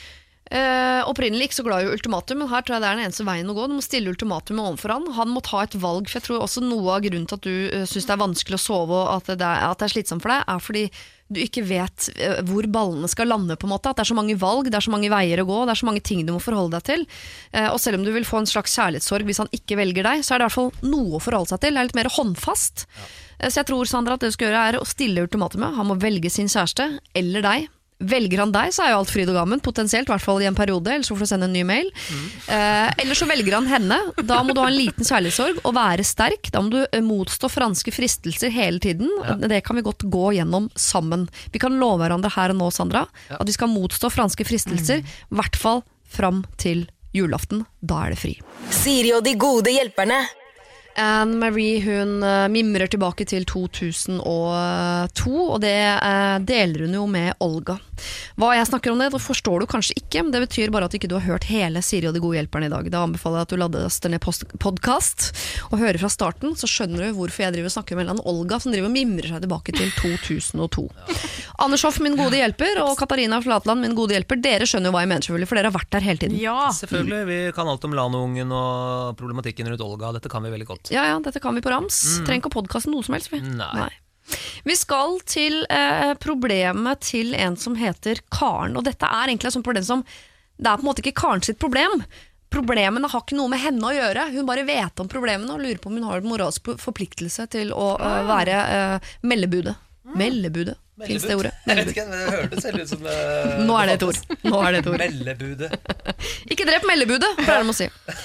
Uh, opprinnelig ikke så glad i ultimatum, men her tror jeg det er den eneste veien å gå. Du må stille ultimatumet overfor han. Han må ta et valg, for jeg tror også noe av grunnen til at du uh, synes det er vanskelig å sove og at det er, at det er slitsomt for deg, er fordi du ikke vet uh, hvor ballene skal lande på en måte. At det er så mange valg, det er så mange veier å gå, det er så mange ting du må forholde deg til. Uh, og selv om du vil få en slags kjærlighetssorg hvis han ikke velger deg, så er det i hvert fall noe å forholde seg til. Det er litt mer håndfast. Ja. Uh, så jeg tror, Sandra, at det du skal gjøre er å stille ultimatumet. Han må velge sin kjæreste eller deg. Velger han deg, så er jo alt fryd og gammen, potensielt, i hvert fall i en periode, eller så får du sende en ny mail. Mm. Eh, eller så velger han henne, da må du ha en liten kjærlighetssorg og være sterk, da må du motstå franske fristelser hele tiden, ja. Det kan vi godt gå gjennom sammen. Vi kan love hverandre her og nå, Sandra, ja. At vi skal motstå franske fristelser, mm. I hvert fall fram til julaften, da er det fri. Siri og de gode hjelperne. Anne Marie, hun uh, mimrer tilbake til to tusen og to, og det uh, deler hun jo med Olga. Hva jeg snakker om det, det forstår du kanskje ikke, men det betyr bare at ikke du har hørt hele Siri og de gode hjelperne i dag. Da anbefaler jeg at du laster ned podcast og hører fra starten, så skjønner du hvorfor jeg driver og snakker med en Olga som driver og mimrer seg tilbake til to tusen og to. Anders Hoff, min gode hjelper, og Katarina Flatland, min gode hjelper, dere skjønner jo hva jeg mener selvfølgelig, for dere har vært der hele tiden. Ja, selvfølgelig. Vi kan alt om Lanoungen og problematikken rundt Olga, dette kan vi veldig godt. Ja, ja, dette kan vi på rams. Mm. Trenger ikke å podcaste noe som helst. Vi. Nei. Nei. Vi skal til eh, problemet til en som heter Karen, og dette er egentlig sånn problem som, det er på en måte ikke Karen sitt problem. Problemene har ikke noe med henne å gjøre. Hun bare vet om problemene og lurer på om hun har en moralsk forpliktelse til å uh, være uh, meldebudet. Mm. Meldebudet. Finns det ordet? Jeg vet ikke, men det hørtes selv ut som det... Nå er det et ord. Nå er det et ord. Meldebudet. Ikke drep meldebudet, pleier de å si.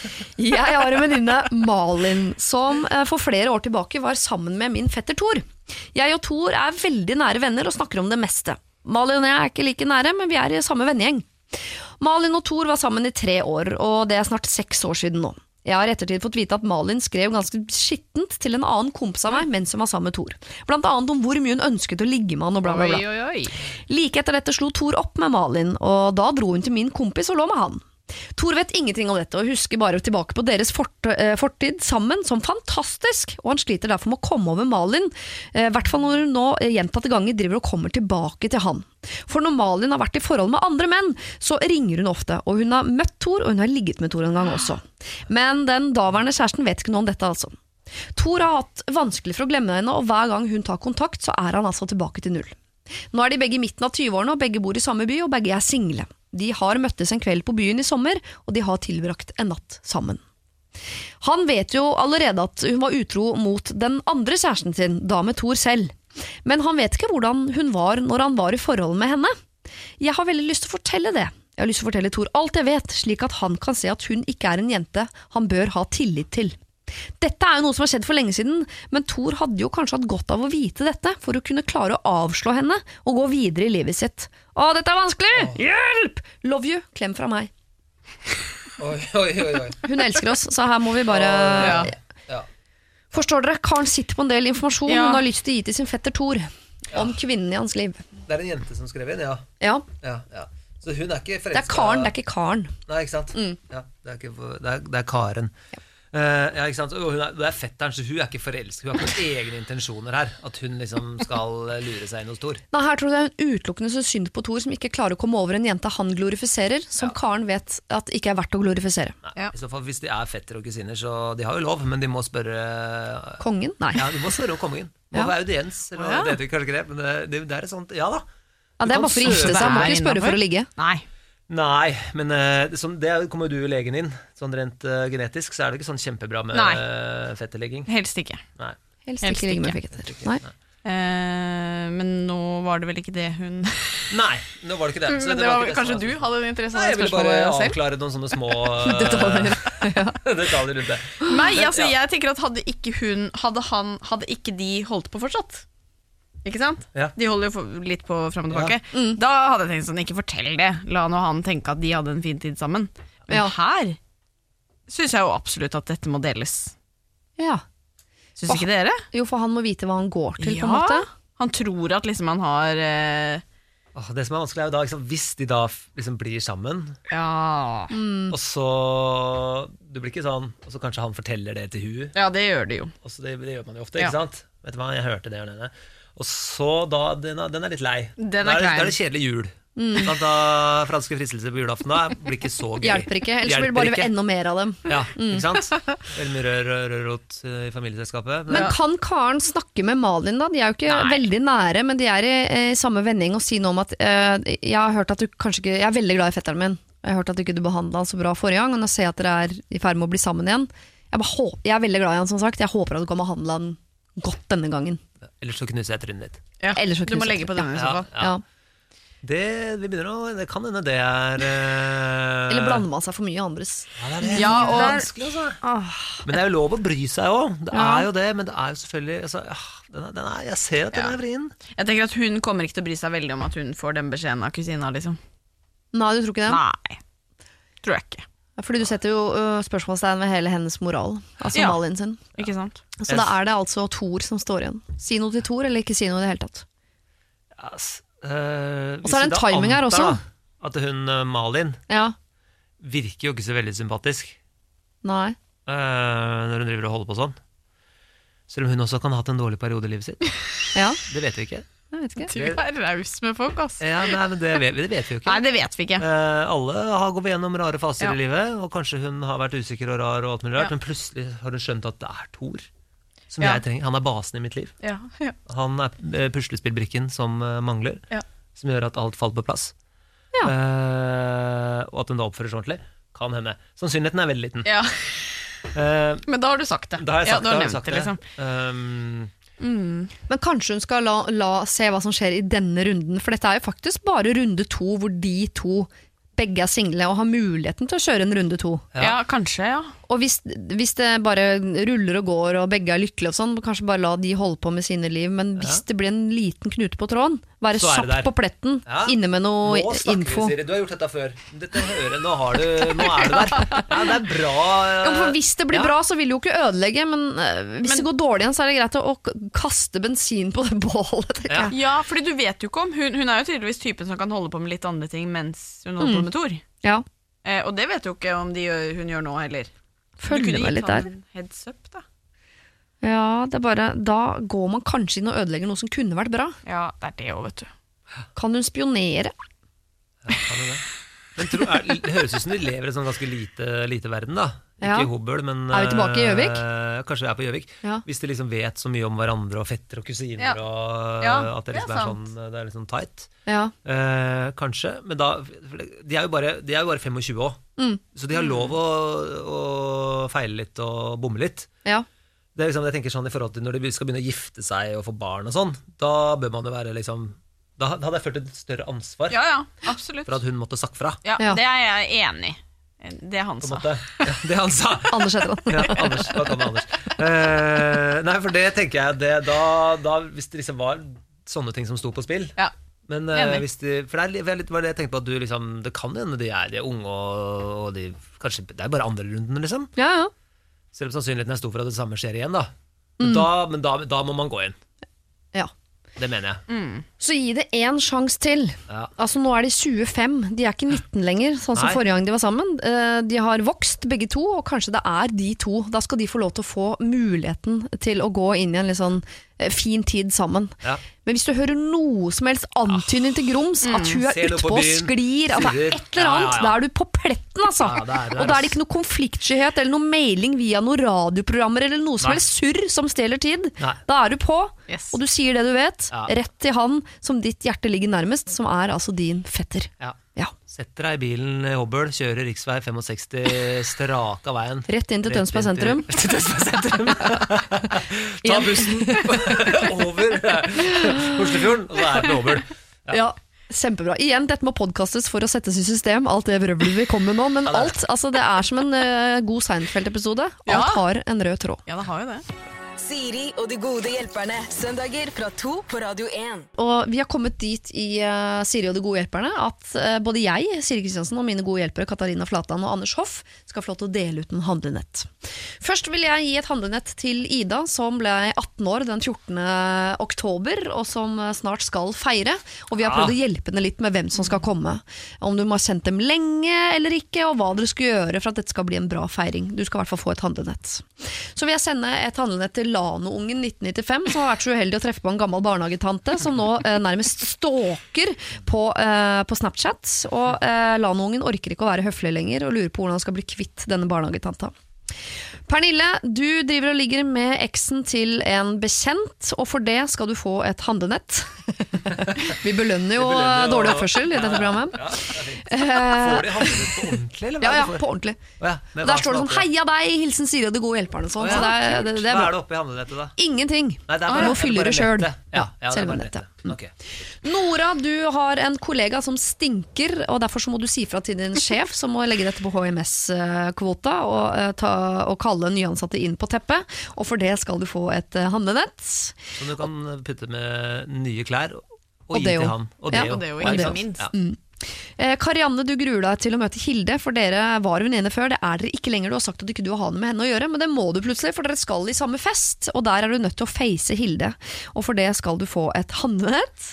Jeg har en venninne, Malin, som for flere år tilbake var sammen med min fetter Tor. Jeg og Tor er veldig nære venner og snakker om det meste. Malin og jeg er ikke like nære, men vi er i samme vennegjeng. Malin og Tor var sammen i tre år, og det er snart seks år siden nå. Jeg har i ettertid fått vite at Malin skrev ganske skittent til en annen kompis av meg mens hun var sammen med Tor. Blant annet om hvor mye hun ønsket å ligge med han og bla bla bla. Oi, oi, oi. Like etter dette slo Tor opp med Malin, og da dro hun til min kompis og lå med han. Tor vet ingenting om dette og husker bare tilbake på deres fort, eh, fortid sammen som fantastisk, og han sliter derfor med å komme over Malin, i eh, hvert fall når hun nå eh, gjentatte ganger driver og kommer tilbake til han. For når Malin har vært i forhold med andre menn, så ringer hun ofte, og hun har møtt Tor, og hun har ligget med Tor en gang også. Men den daværende kjæresten vet ikke noe om dette altså. Tor har hatt vanskelig for å glemme henne, og hver gang hun tar kontakt, så er han altså tilbake til null. Nå er de begge i midten av tyve-årene, og begge bor i samme by, og begge er single. De har møttes en kveld på byen i sommer, og de har tilbrakt en natt sammen. Han vet jo allerede at hun var utro mot den andre kjæresten sin, da med Tor selv. Men han vet ikke hvordan hun var når han var i forhold med henne. Jeg har veldig lyst til å fortelle det. Jeg har lyst til å fortelle Tor alt jeg vet, slik at han kan se at hun ikke er en jente han bør ha tillit til. Dette er jo noe som har skjedd for lenge siden, men Tor hadde jo kanskje hatt godt av å vite dette for å kunne klare å avslå henne og gå videre i livet sitt. Å, dette er vanskelig! Hjelp! Love you! Klem fra meg. Oi, oi, oi, oi. Hun elsker oss, så her må vi bare... Ja. Ja. Forstår dere? Karen sitter på en del informasjon ja. hun har lyst til å gi til sin fetter Tor om ja. Kvinnen i hans liv. Det er en jente som skrev inn, ja. Ja. Ja, ja. Så hun er ikke forelsket. Det er Karen, det er ikke Karen. Nei, ikke sant? Mm. Ja, det er, ikke, det er, det er Karen. Ja. Uh, ja, ikke sant? Og hun er, det er fetteren, så hun er ikke forelsket. Hun har ikke noen egne intensjoner her. At hun liksom skal lure seg inn hos Tor. Nei, her tror jeg det er utelukkende så synd på Tor som ikke klarer å komme over en jente han glorifiserer, som ja. Karen vet at ikke er verdt å glorifisere. Nei, ja. I så fall, hvis de er fetter og kusiner, så de har jo lov, men de må spørre Kongen? Nei. Ja, de må spørre om kongen. Må ja. være audiens, eller ja. det vet vi kanskje ikke det, men det, det, det er sånt, ja da. Ja, det er bare for å gifte seg, må ikke spørre for å ligge. Nei. Nei, men uh, sånn, det kommer jo du legen inn. Sånn rent uh, genetisk så er det ikke sånn kjempebra med uh, fetterlegging. Helst ikke. Nei. Helst, Helst ikke ligge med fetter. Nei. Uh, men nå var det vel ikke det hun Nei, nå var det ikke det, så Men det, det var, var ikke det kanskje du hadde en interesse av det spørsmålet spørsmålet selv? Nei, jeg ville bare avklare noen sånne små uh, detaljer. detaljer rundt det. Nei, altså, jeg tenker at hadde ikke hun Hadde han Hadde ikke de holdt på fortsatt, ikke sant? Ja. De holder jo litt på frem og tilbake. Ja. Mm. Da hadde jeg tenkt sånn, ikke fortell det. La nå han tenke at de hadde en fin tid sammen. Men ja. her synes jeg jo absolutt at dette må deles. Ja. Synes ikke dere? Jo, for han må vite hva han går til, ja. på en måte. Han tror at liksom han har... Eh... Oh, det som er vanskelig er jo da, liksom, hvis de da liksom blir sammen, ja. mm. og så du blir ikke sånn, og så kanskje han forteller det til hun. Ja, det gjør de jo. Og så det, det gjør man jo ofte, ja. ikke sant? Vet du hva, jeg hørte det og denne. Og så da, den er, den er litt lei. Den er da, er det, klein. da er det kjedelig jul. mm. Da franske fristelser på julaften da blir ikke så gøy. Hjelper ikke, ellers blir det bare ikke. Enda mer av dem. Ja, mm. ikke sant? Veldig mye rør, rør, rør, rot i familieselskapet. Men, men kan Karen snakke med Malin da? De er jo ikke Nei. veldig nære, men de er i, i samme vending og si noe om at uh, jeg har hørt at du kanskje ikke, jeg er veldig glad i fetteren min. Jeg har hørt at du ikke behandlet han så bra forrige gang, og nå ser jeg at dere er i ferd med å bli sammen igjen. Jeg, bare håper, jeg er veldig glad i han, som sagt. Jeg håper at du kan behandle han godt denne gangen. Ellers så knuser jeg trynet ditt. Ja, du må legge på denne i så fall. Ja, ja. Det, vi begynner å, det kan hende det er uh... Eller blander man seg for mye andres. Ja, det er, det. Ja, og... det er vanskelig også. Ah. Men det er jo lov å bry seg også. Det ja. er jo det, men det er jo selvfølgelig altså, den er, den er, jeg ser at den ja. er vrien. Jeg tenker at hun kommer ikke til å bry seg veldig om at hun får den beskjeden av kusina liksom. Nei, du tror ikke det? Nei, tror jeg ikke. Fordi du setter jo uh, spørsmålstegn ved hele hennes moral. Altså ja. Malin sin. Ikke sant? Så yes. da er det altså Thor som står igjen. Si noe til Thor, eller ikke si noe i det hele tatt. Yes. Uh, og så er det en timing her også. Da, at hun uh, Malin ja. virker jo ikke så veldig sympatisk. Nei. Uh, når hun driver og holder på sånn. Selv om hun også kan ha hatt en dårlig periode i livet sitt. ja. Det vet vi ikke. Jeg vet ikke. Du er raus med folk, ass. Ja, nei, men det vet, det vet vi jo ikke. Nei, det vet vi ikke. Uh, alle har gått gjennom rare faser ja. i livet, og kanskje hun har vært usikker og rar, og alt mulig rart, ja. men plutselig har hun skjønt at det er Thor som ja. jeg trenger. Han er basen i mitt liv. Ja. Ja. Han er uh, puslespillbrikken som uh, mangler, ja. som gjør at alt faller på plass. Ja. Uh, og at hun da oppfører seg ordentlig. Kan hende. Sannsynligheten er veldig liten. Ja. Uh, men da har du sagt det. Da har jeg sagt, ja, da har det, nevnt det, liksom. Um, Mm. Men kanskje hun skal la, la se hva som skjer i denne runden, for dette er jo faktisk bare runde to hvor de to begge er single og har muligheten til å kjøre en runde to. Ja, ja kanskje, ja. Og hvis, hvis det bare ruller og går og begge er lykkelige og sånn, kanskje bare la de holde på med sine liv, men hvis ja. det blir en liten knute på tråden, være kjapp på pletten, ja. inne med noe nå info. Vi, Siri. Du har gjort dette før. Dette hører, nå, har du, nå er du der. Ja, det er bra. Ja, for hvis det blir ja. bra, så vil det jo ikke ødelegge, men uh, hvis men, det går dårlig igjen, så er det greit å, å kaste bensin på det bålet. Ja. ja, fordi du vet jo ikke om, hun, hun er jo tydeligvis typen som kan holde på med litt andre ting mens hun holder mm. på med Thor. Ja. Eh, og det vet jo ikke om de gjør, hun gjør nå heller. Følger meg litt der. Heads up, da. Ja, det er bare, da går man kanskje inn og ødelegger noe som kunne vært bra. Ja, det er det jo, vet du. Kan hun spionere? Ja, kan hun det. Men tro, er, det høres ut som de lever i en sånn ganske lite, lite verden da. Ikke ja. i Hobøl, men er vi tilbake i Gjøvik? Uh, kanskje vi er på Gjøvik. Ja. Hvis de liksom vet så mye om hverandre og fetter og kusiner, ja. og ja, at det liksom det er, er, sånn, det er liksom tight. Ja. Uh, kanskje, men da de er jo bare, de er jo bare femogtjue år, mm. så de har lov å, å feile litt og bomme litt. Ja. Det er liksom, jeg tenker sånn i forhold til når de skal begynne å gifte seg og få barn og sånn, da bør man jo være liksom, da hadde jeg følt et større ansvar ja, ja, absolutt. For at hun måtte sagt fra. Ja, ja. Det er jeg enig i. Det han sa. Ja, det han sa. Anders heter han. Ja, Anders, hva kan Anders? Uh, nei, for det tenker jeg det, da, da, hvis det liksom var sånne ting som sto på spill ja. Men uh, hvis de, for det er litt var det jeg tenkte på at du liksom, det kan hende de er, de er unge og, og de, kanskje det er bare andre runden liksom ja, ja. Selv om sannsynligheten er stor for at det samme skjer igjen da. Men, mm. da, men da, da må man gå inn. Ja. Det mener jeg. Mm. Så gi det en sjans til. Ja. Altså nå er de tjuefem, de er ikke nitten lenger, sånn som Nei. forrige gang de var sammen. De har vokst begge to, og kanskje det er de to. Da skal de få lov til å få muligheten til å gå inn i en litt sånn fin tid sammen. Ja. Men hvis du hører noe som helst antydning til grums, mm. at hun er utpå og sklir, at det er et eller annet, ja, ja, ja. Da er du på pletten, altså. Ja, det er det, og da er det ikke noe konfliktskyhet eller noe mailing via noen radioprogrammer eller noe som helst surr som stjeler tid. Nei. Da er du på, yes. og du sier det du vet, ja. rett til han som ditt hjerte ligger nærmest, som er altså din fetter. Ja. Ja. Setter deg i bilen i Hobøl, kjører riksvei sekstifem straka veien. Rett inn til Tønsberg sentrum. Til Tønsberg sentrum. Ta bussen over Oslofjorden, og så er det med Hobøl. Ja. ja, kjempebra. Igjen, dette må podcastes for å settes i system, alt det vrøvlet vi kommer med nå, men alt, altså det er som en uh, god Seinfeld-episode. Alt ja. har en rød tråd. Ja, det har jo det. Siri og de gode hjelperne, søndager fra to på Radio én. Og vi har kommet dit i uh, Siri og de gode hjelperne at uh, både jeg, Siri Kristiansen, og mine gode hjelpere Katarina Flatland og Anders Hoff skal få lov til å dele ut en handlenett. Først vil jeg gi et handlenett til Ida, som ble atten år den fjortende oktober, og som snart skal feire. Og vi har prøvd å hjelpe henne litt med hvem som skal komme. Om du må ha kjent dem lenge eller ikke, og hva dere skal gjøre for at dette skal bli en bra feiring. Du skal i hvert fall få et handlenett. Så vil jeg sende et handlenett til Milano-ungen nitten nittifem som har vært så uheldig å treffe på en gammel barnehagetante som nå eh, nærmest stalker på, eh, på Snapchat. Og eh, Lano-ungen orker ikke å være høflig lenger og lurer på hvordan han skal bli kvitt denne barnehagetanta. Pernille, du driver og ligger med eksen til en bekjent, og for det skal du få et handlenett. Vi belønner jo, Vi belønner jo dårlig oppførsel i dette programmet. Ja, får de handlenett på ordentlig? Eller ja, ja, på ordentlig. Ja, der står det sånn, heia deg, hilsen Siri og de gode hjelperne. Sånn. Ja, så det er, det, det er hva er det oppe i handlenettet da? Ingenting. Nei, du må fylle det selv. Ja, ja, selve nettet. Okay. Nora, du har en kollega som stinker, og derfor så må du si fra til din sjef, som må legge dette på H M S-kvota og, ta, og kalle nyansatte inn på teppet, og for det skal du få et handlenett. Som du kan putte med nye klær og, og gi til han. Og det ja, jo, og ikke minst. Ja. Mm. Eh, Karianne, du gruer deg til å møte Hilde, for dere var venninner før. Det er dere ikke lenger. Du har sagt at du ikke vil ha noe med henne å gjøre, men det må du plutselig, for dere skal i samme fest, og der er du nødt til å face Hilde, og for det skal du få et handlenett.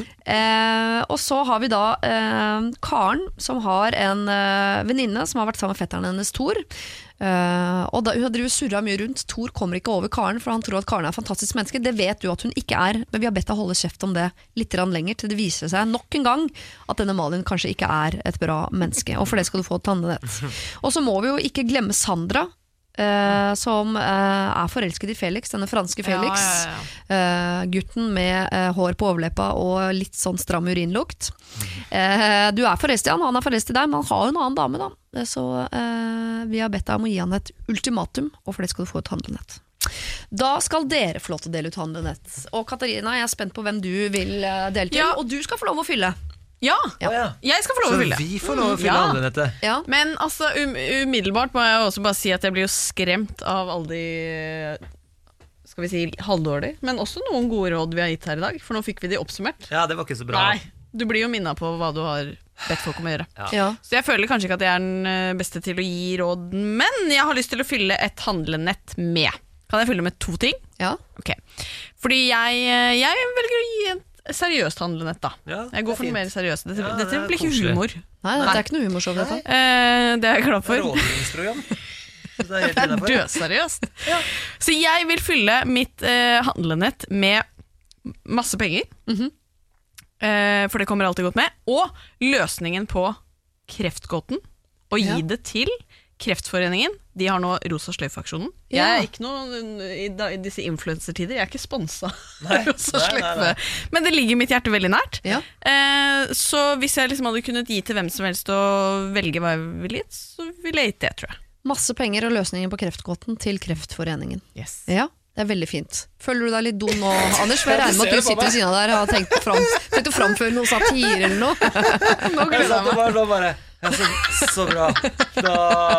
Eh, og så har vi da eh, Karen, som har en eh, venninne som har vært sammen med fetteren hennes Tor. Uh, og da, hun har drevet surret mye rundt. Tor kommer ikke over Karen, for han tror at Karen er et fantastisk menneske. Det vet du at hun ikke er, men vi har bedt deg holde kjeft om det litt lenger, til det viser seg nok en gang at denne Malin kanskje ikke er et bra menneske, og for det skal du få et handlenett. Og så må vi jo ikke glemme Sandra, Uh, som uh, er forelsket i Felix, denne franske Felix. Ja, ja, ja. Uh, gutten med uh, hår på overleppa og litt sånn stram urinlukt. Uh, du er forelsket i han, han er forelsket i deg, men han har jo en annen dame da. Så uh, vi har bedt deg om å gi han et ultimatum, og for det skal du få et handlenett. Da skal dere få lov til å dele ut handlenett. Og Katarina, jeg er spent på hvem du vil uh, dele til, ja. Og du skal få lov å fylle. Ja, ja. Oh, ja, jeg skal få lov å fylle. Så vi får lov å fylle ja. handlenettet. Ja. Men altså, um, umiddelbart må jeg også bare si at jeg blir jo skremt av alle de, skal vi si, halvdårlig, men også noen gode råd vi har gitt her i dag, for nå fikk vi de oppsummert. Ja, det var ikke så bra. Nei, du blir jo minnet på hva du har bedt folk om å gjøre. Ja. Ja. Så jeg føler kanskje ikke at jeg er den beste til å gi råd, men jeg har lyst til å fylle et handlenett med. Kan jeg fylle med to ting? Ja. Ok. Fordi jeg, jeg velger å gi en seriøst handlenett da. Ja, jeg går for noe mer seriøst. Dette, ja, dette det blir ikke koselig. humor. Nei, det er ikke noe humorshow dette. Eh, det er jeg glad for. Det er rådgivningsprogram. Det er, det er dødseriøst. Ja. Så jeg vil fylle mitt eh, handlenett med masse penger. Mm-hmm. eh, for det kommer alltid godt med. Og løsningen på kreftgåten. Og gi Ja. det til Kreftforeningen. De har nå Rosa Sløyfe-aksjonen. Jeg Ja. er ikke noe i, da, i disse influencertider. Jeg er ikke sponset Nei, Rosa nei, nei, Sløyfe. nei. Men det ligger mitt hjerte veldig nært. Ja. Eh, så hvis jeg liksom hadde kunnet gi til hvem som helst og velge hva jeg ville gitt, så ville jeg gitt det, tror jeg. Masse penger og løsningen på kreftgåten til Kreftforeningen. Yes. Ja, det er veldig fint. Føler du deg litt dum nå, Anders? For jeg regner med at du sitter ved siden av der og har tenkt, fram, tenkt å framføre noe satire eller noe. Nå gleder jeg meg. Bare, bare, ja, så, så bra. Da,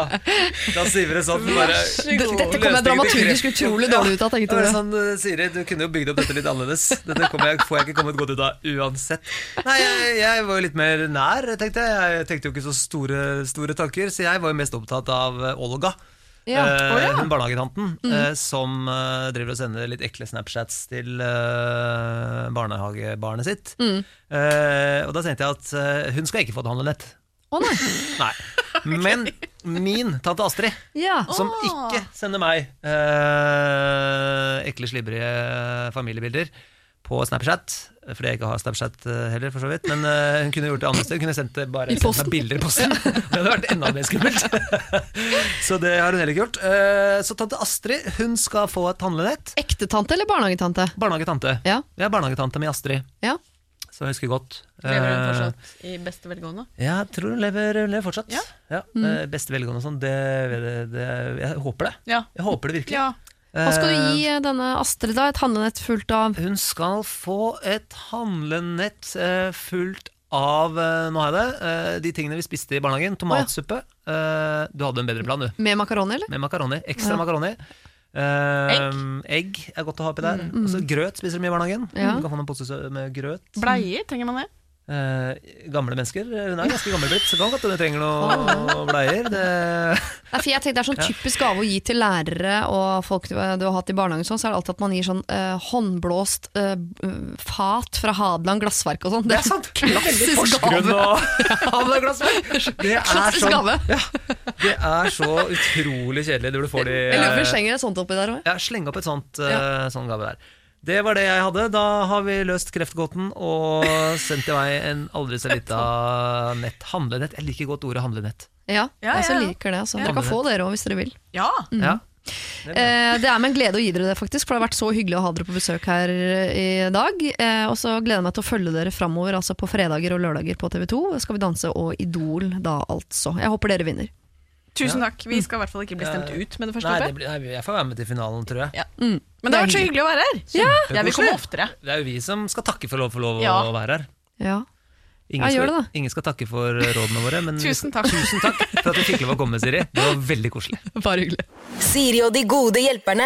da sier vi det sånn. Bare, Dette kommer jeg dramaturgisk utrolig dårlig ut av, tenkte du. du. Sånn, Siri, du kunne jo bygd opp dette litt annerledes. Dette kommer jeg, får jeg ikke kommet godt ut av uansett. Nei, jeg, jeg var jo litt mer nær, tenkte jeg. Jeg tenkte jo ikke så store, store tanker, så jeg var jo mest opptatt av Olga. Ja. Eh, oh, ja. Hun barnehagetanten Mm. eh, som eh, driver og sender litt ekle Snapchats til eh, barnehagebarnet sitt. Mm. Eh, og da tenkte jeg at eh, hun skal ikke få et handlenett. Å nei. Nei. Men min tante Astrid, Ja. som ikke sender meg eh, ekle, slibrige familiebilder på Snapchat, fordi jeg ikke har Snapchat heller, for så vidt. Men uh, hun kunne gjort det andre sted. Hun kunne sendt bare sendt meg bilder i posten. Det hadde vært enda mer skummelt. Så det har hun heller ikke gjort. Uh, så tante Astrid, hun skal få et handlenett. Ekte tante eller barnehagetante? Barnehagetante. Ja. Jeg er barnehagetante med Astrid. Ja. Så jeg husker godt. Lever hun Uh, fortsatt i beste velgående? Ja, jeg tror hun lever, hun lever fortsatt. Ja. Ja. Mm. Uh, beste velgående og sånn, det, det, det, jeg håper det. Ja. Jeg håper det virkelig. Ja. Hva skal du gi denne Astrid da? Et handlenett fullt av? Hun skal få et handlenett eh, fullt av eh, nå har jeg det, eh, de tingene vi spiste i barnehagen. Tomatsuppe. Eh, du hadde en bedre plan, du. Med makaroni, eller? Med makaroni. Ekstra Ja. makaroni. Eh, Egg. egg er godt å ha oppi der. Mm. Også grøt spiser du mye i barnehagen. Ja. Du kan få noen pose med grøt. Bleier, trenger man det? Eh, gamle mennesker. Hun er ganske gammel blitt, så kan godt hende hun trenger noe bleier. Det... Nei, for jeg tenkte Det er sånn typisk gave å gi til lærere og folk du, du har hatt i barnehagen, sånn, så er det alltid at man gir sånn eh, håndblåst eh, fat fra Hadeland glassverk og sånn. Det er sant! klassisk Porsgrunn gave. og Hadeland glassverk. Det er Klassisk sånn, gave. ja, Det er så utrolig kjedelig når du får de Jeg lurer på slenger et sånt oppi der også. Ja, sleng opp et sånt Ja. uh, sånn gave der. Det var det jeg hadde. Da har vi løst kreftgåten og sendt til meg en aldri så lita nett. Handlenett. Jeg liker godt ordet handlenett. Ja, Ja, jeg så ja, ja. liker det. Altså. Ja. Dere kan få dere også hvis dere vil. Ja. Mm. Ja. Eh, det er med en glede å gi dere det, faktisk, for det har vært så hyggelig å ha dere på besøk her i dag. Eh, og så gleder jeg meg til å følge dere fremover, altså på fredager og lørdager på T V to. Skal vi danse og Idol da, altså. Jeg håper dere vinner. Tusen Ja. takk. Vi skal i hvert fall ikke bli stemt ut med det første Nei, håpet. det blir, nei, jeg får være med til finalen, tror jeg. Ja. Mm. Men det har vært så hyggelig å være her. Ja. Jeg vil komme oftere. Det er jo vi som skal takke for lov for lov Ja. å være her. Ja. Ingen, Ja, gjør skal, det da. ingen skal takke for rådene våre, men Tusen takk. tusen takk for at du fikk lov å komme, Siri. Det var veldig koselig. Bare hyggelig. Siri og de gode hjelperne.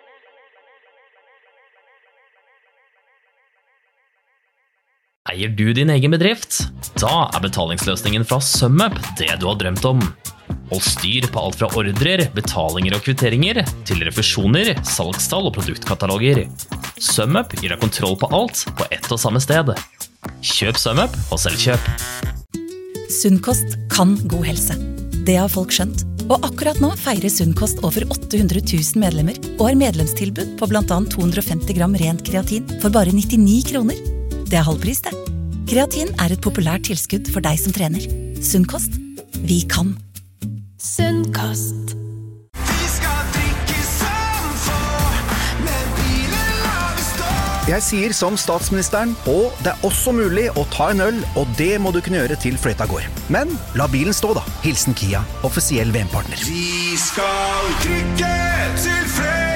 Eier du din egen bedrift? Da er betalingsløsningen fra SumUp det du har drømt om. Hold styr på alt fra ordrer, betalinger og kvitteringer, til refusjoner, salgstall og produktkataloger. SumUp gir deg kontroll på alt på ett og samme sted. Kjøp SumUp og selvkjøp. Sunnkost kan god helse. Det har folk skjønt. Og akkurat nå feirer Sunnkost over åtte hundre tusen medlemmer og har medlemstilbud på blant annet to hundre og femti gram rent kreatin for bare nittini kroner. Det er halvpris, det. Kreatin er et populært tilskudd for deg som trener. Sunnkost. Vi kan. Sunnkost. Jeg sier som statsministeren, og det er også mulig å ta en øl, og det må du kunne gjøre til fløyta går. Men la bilen stå da. Hilsen Kia, offisiell V M-partner. Vi skal krykke til fred.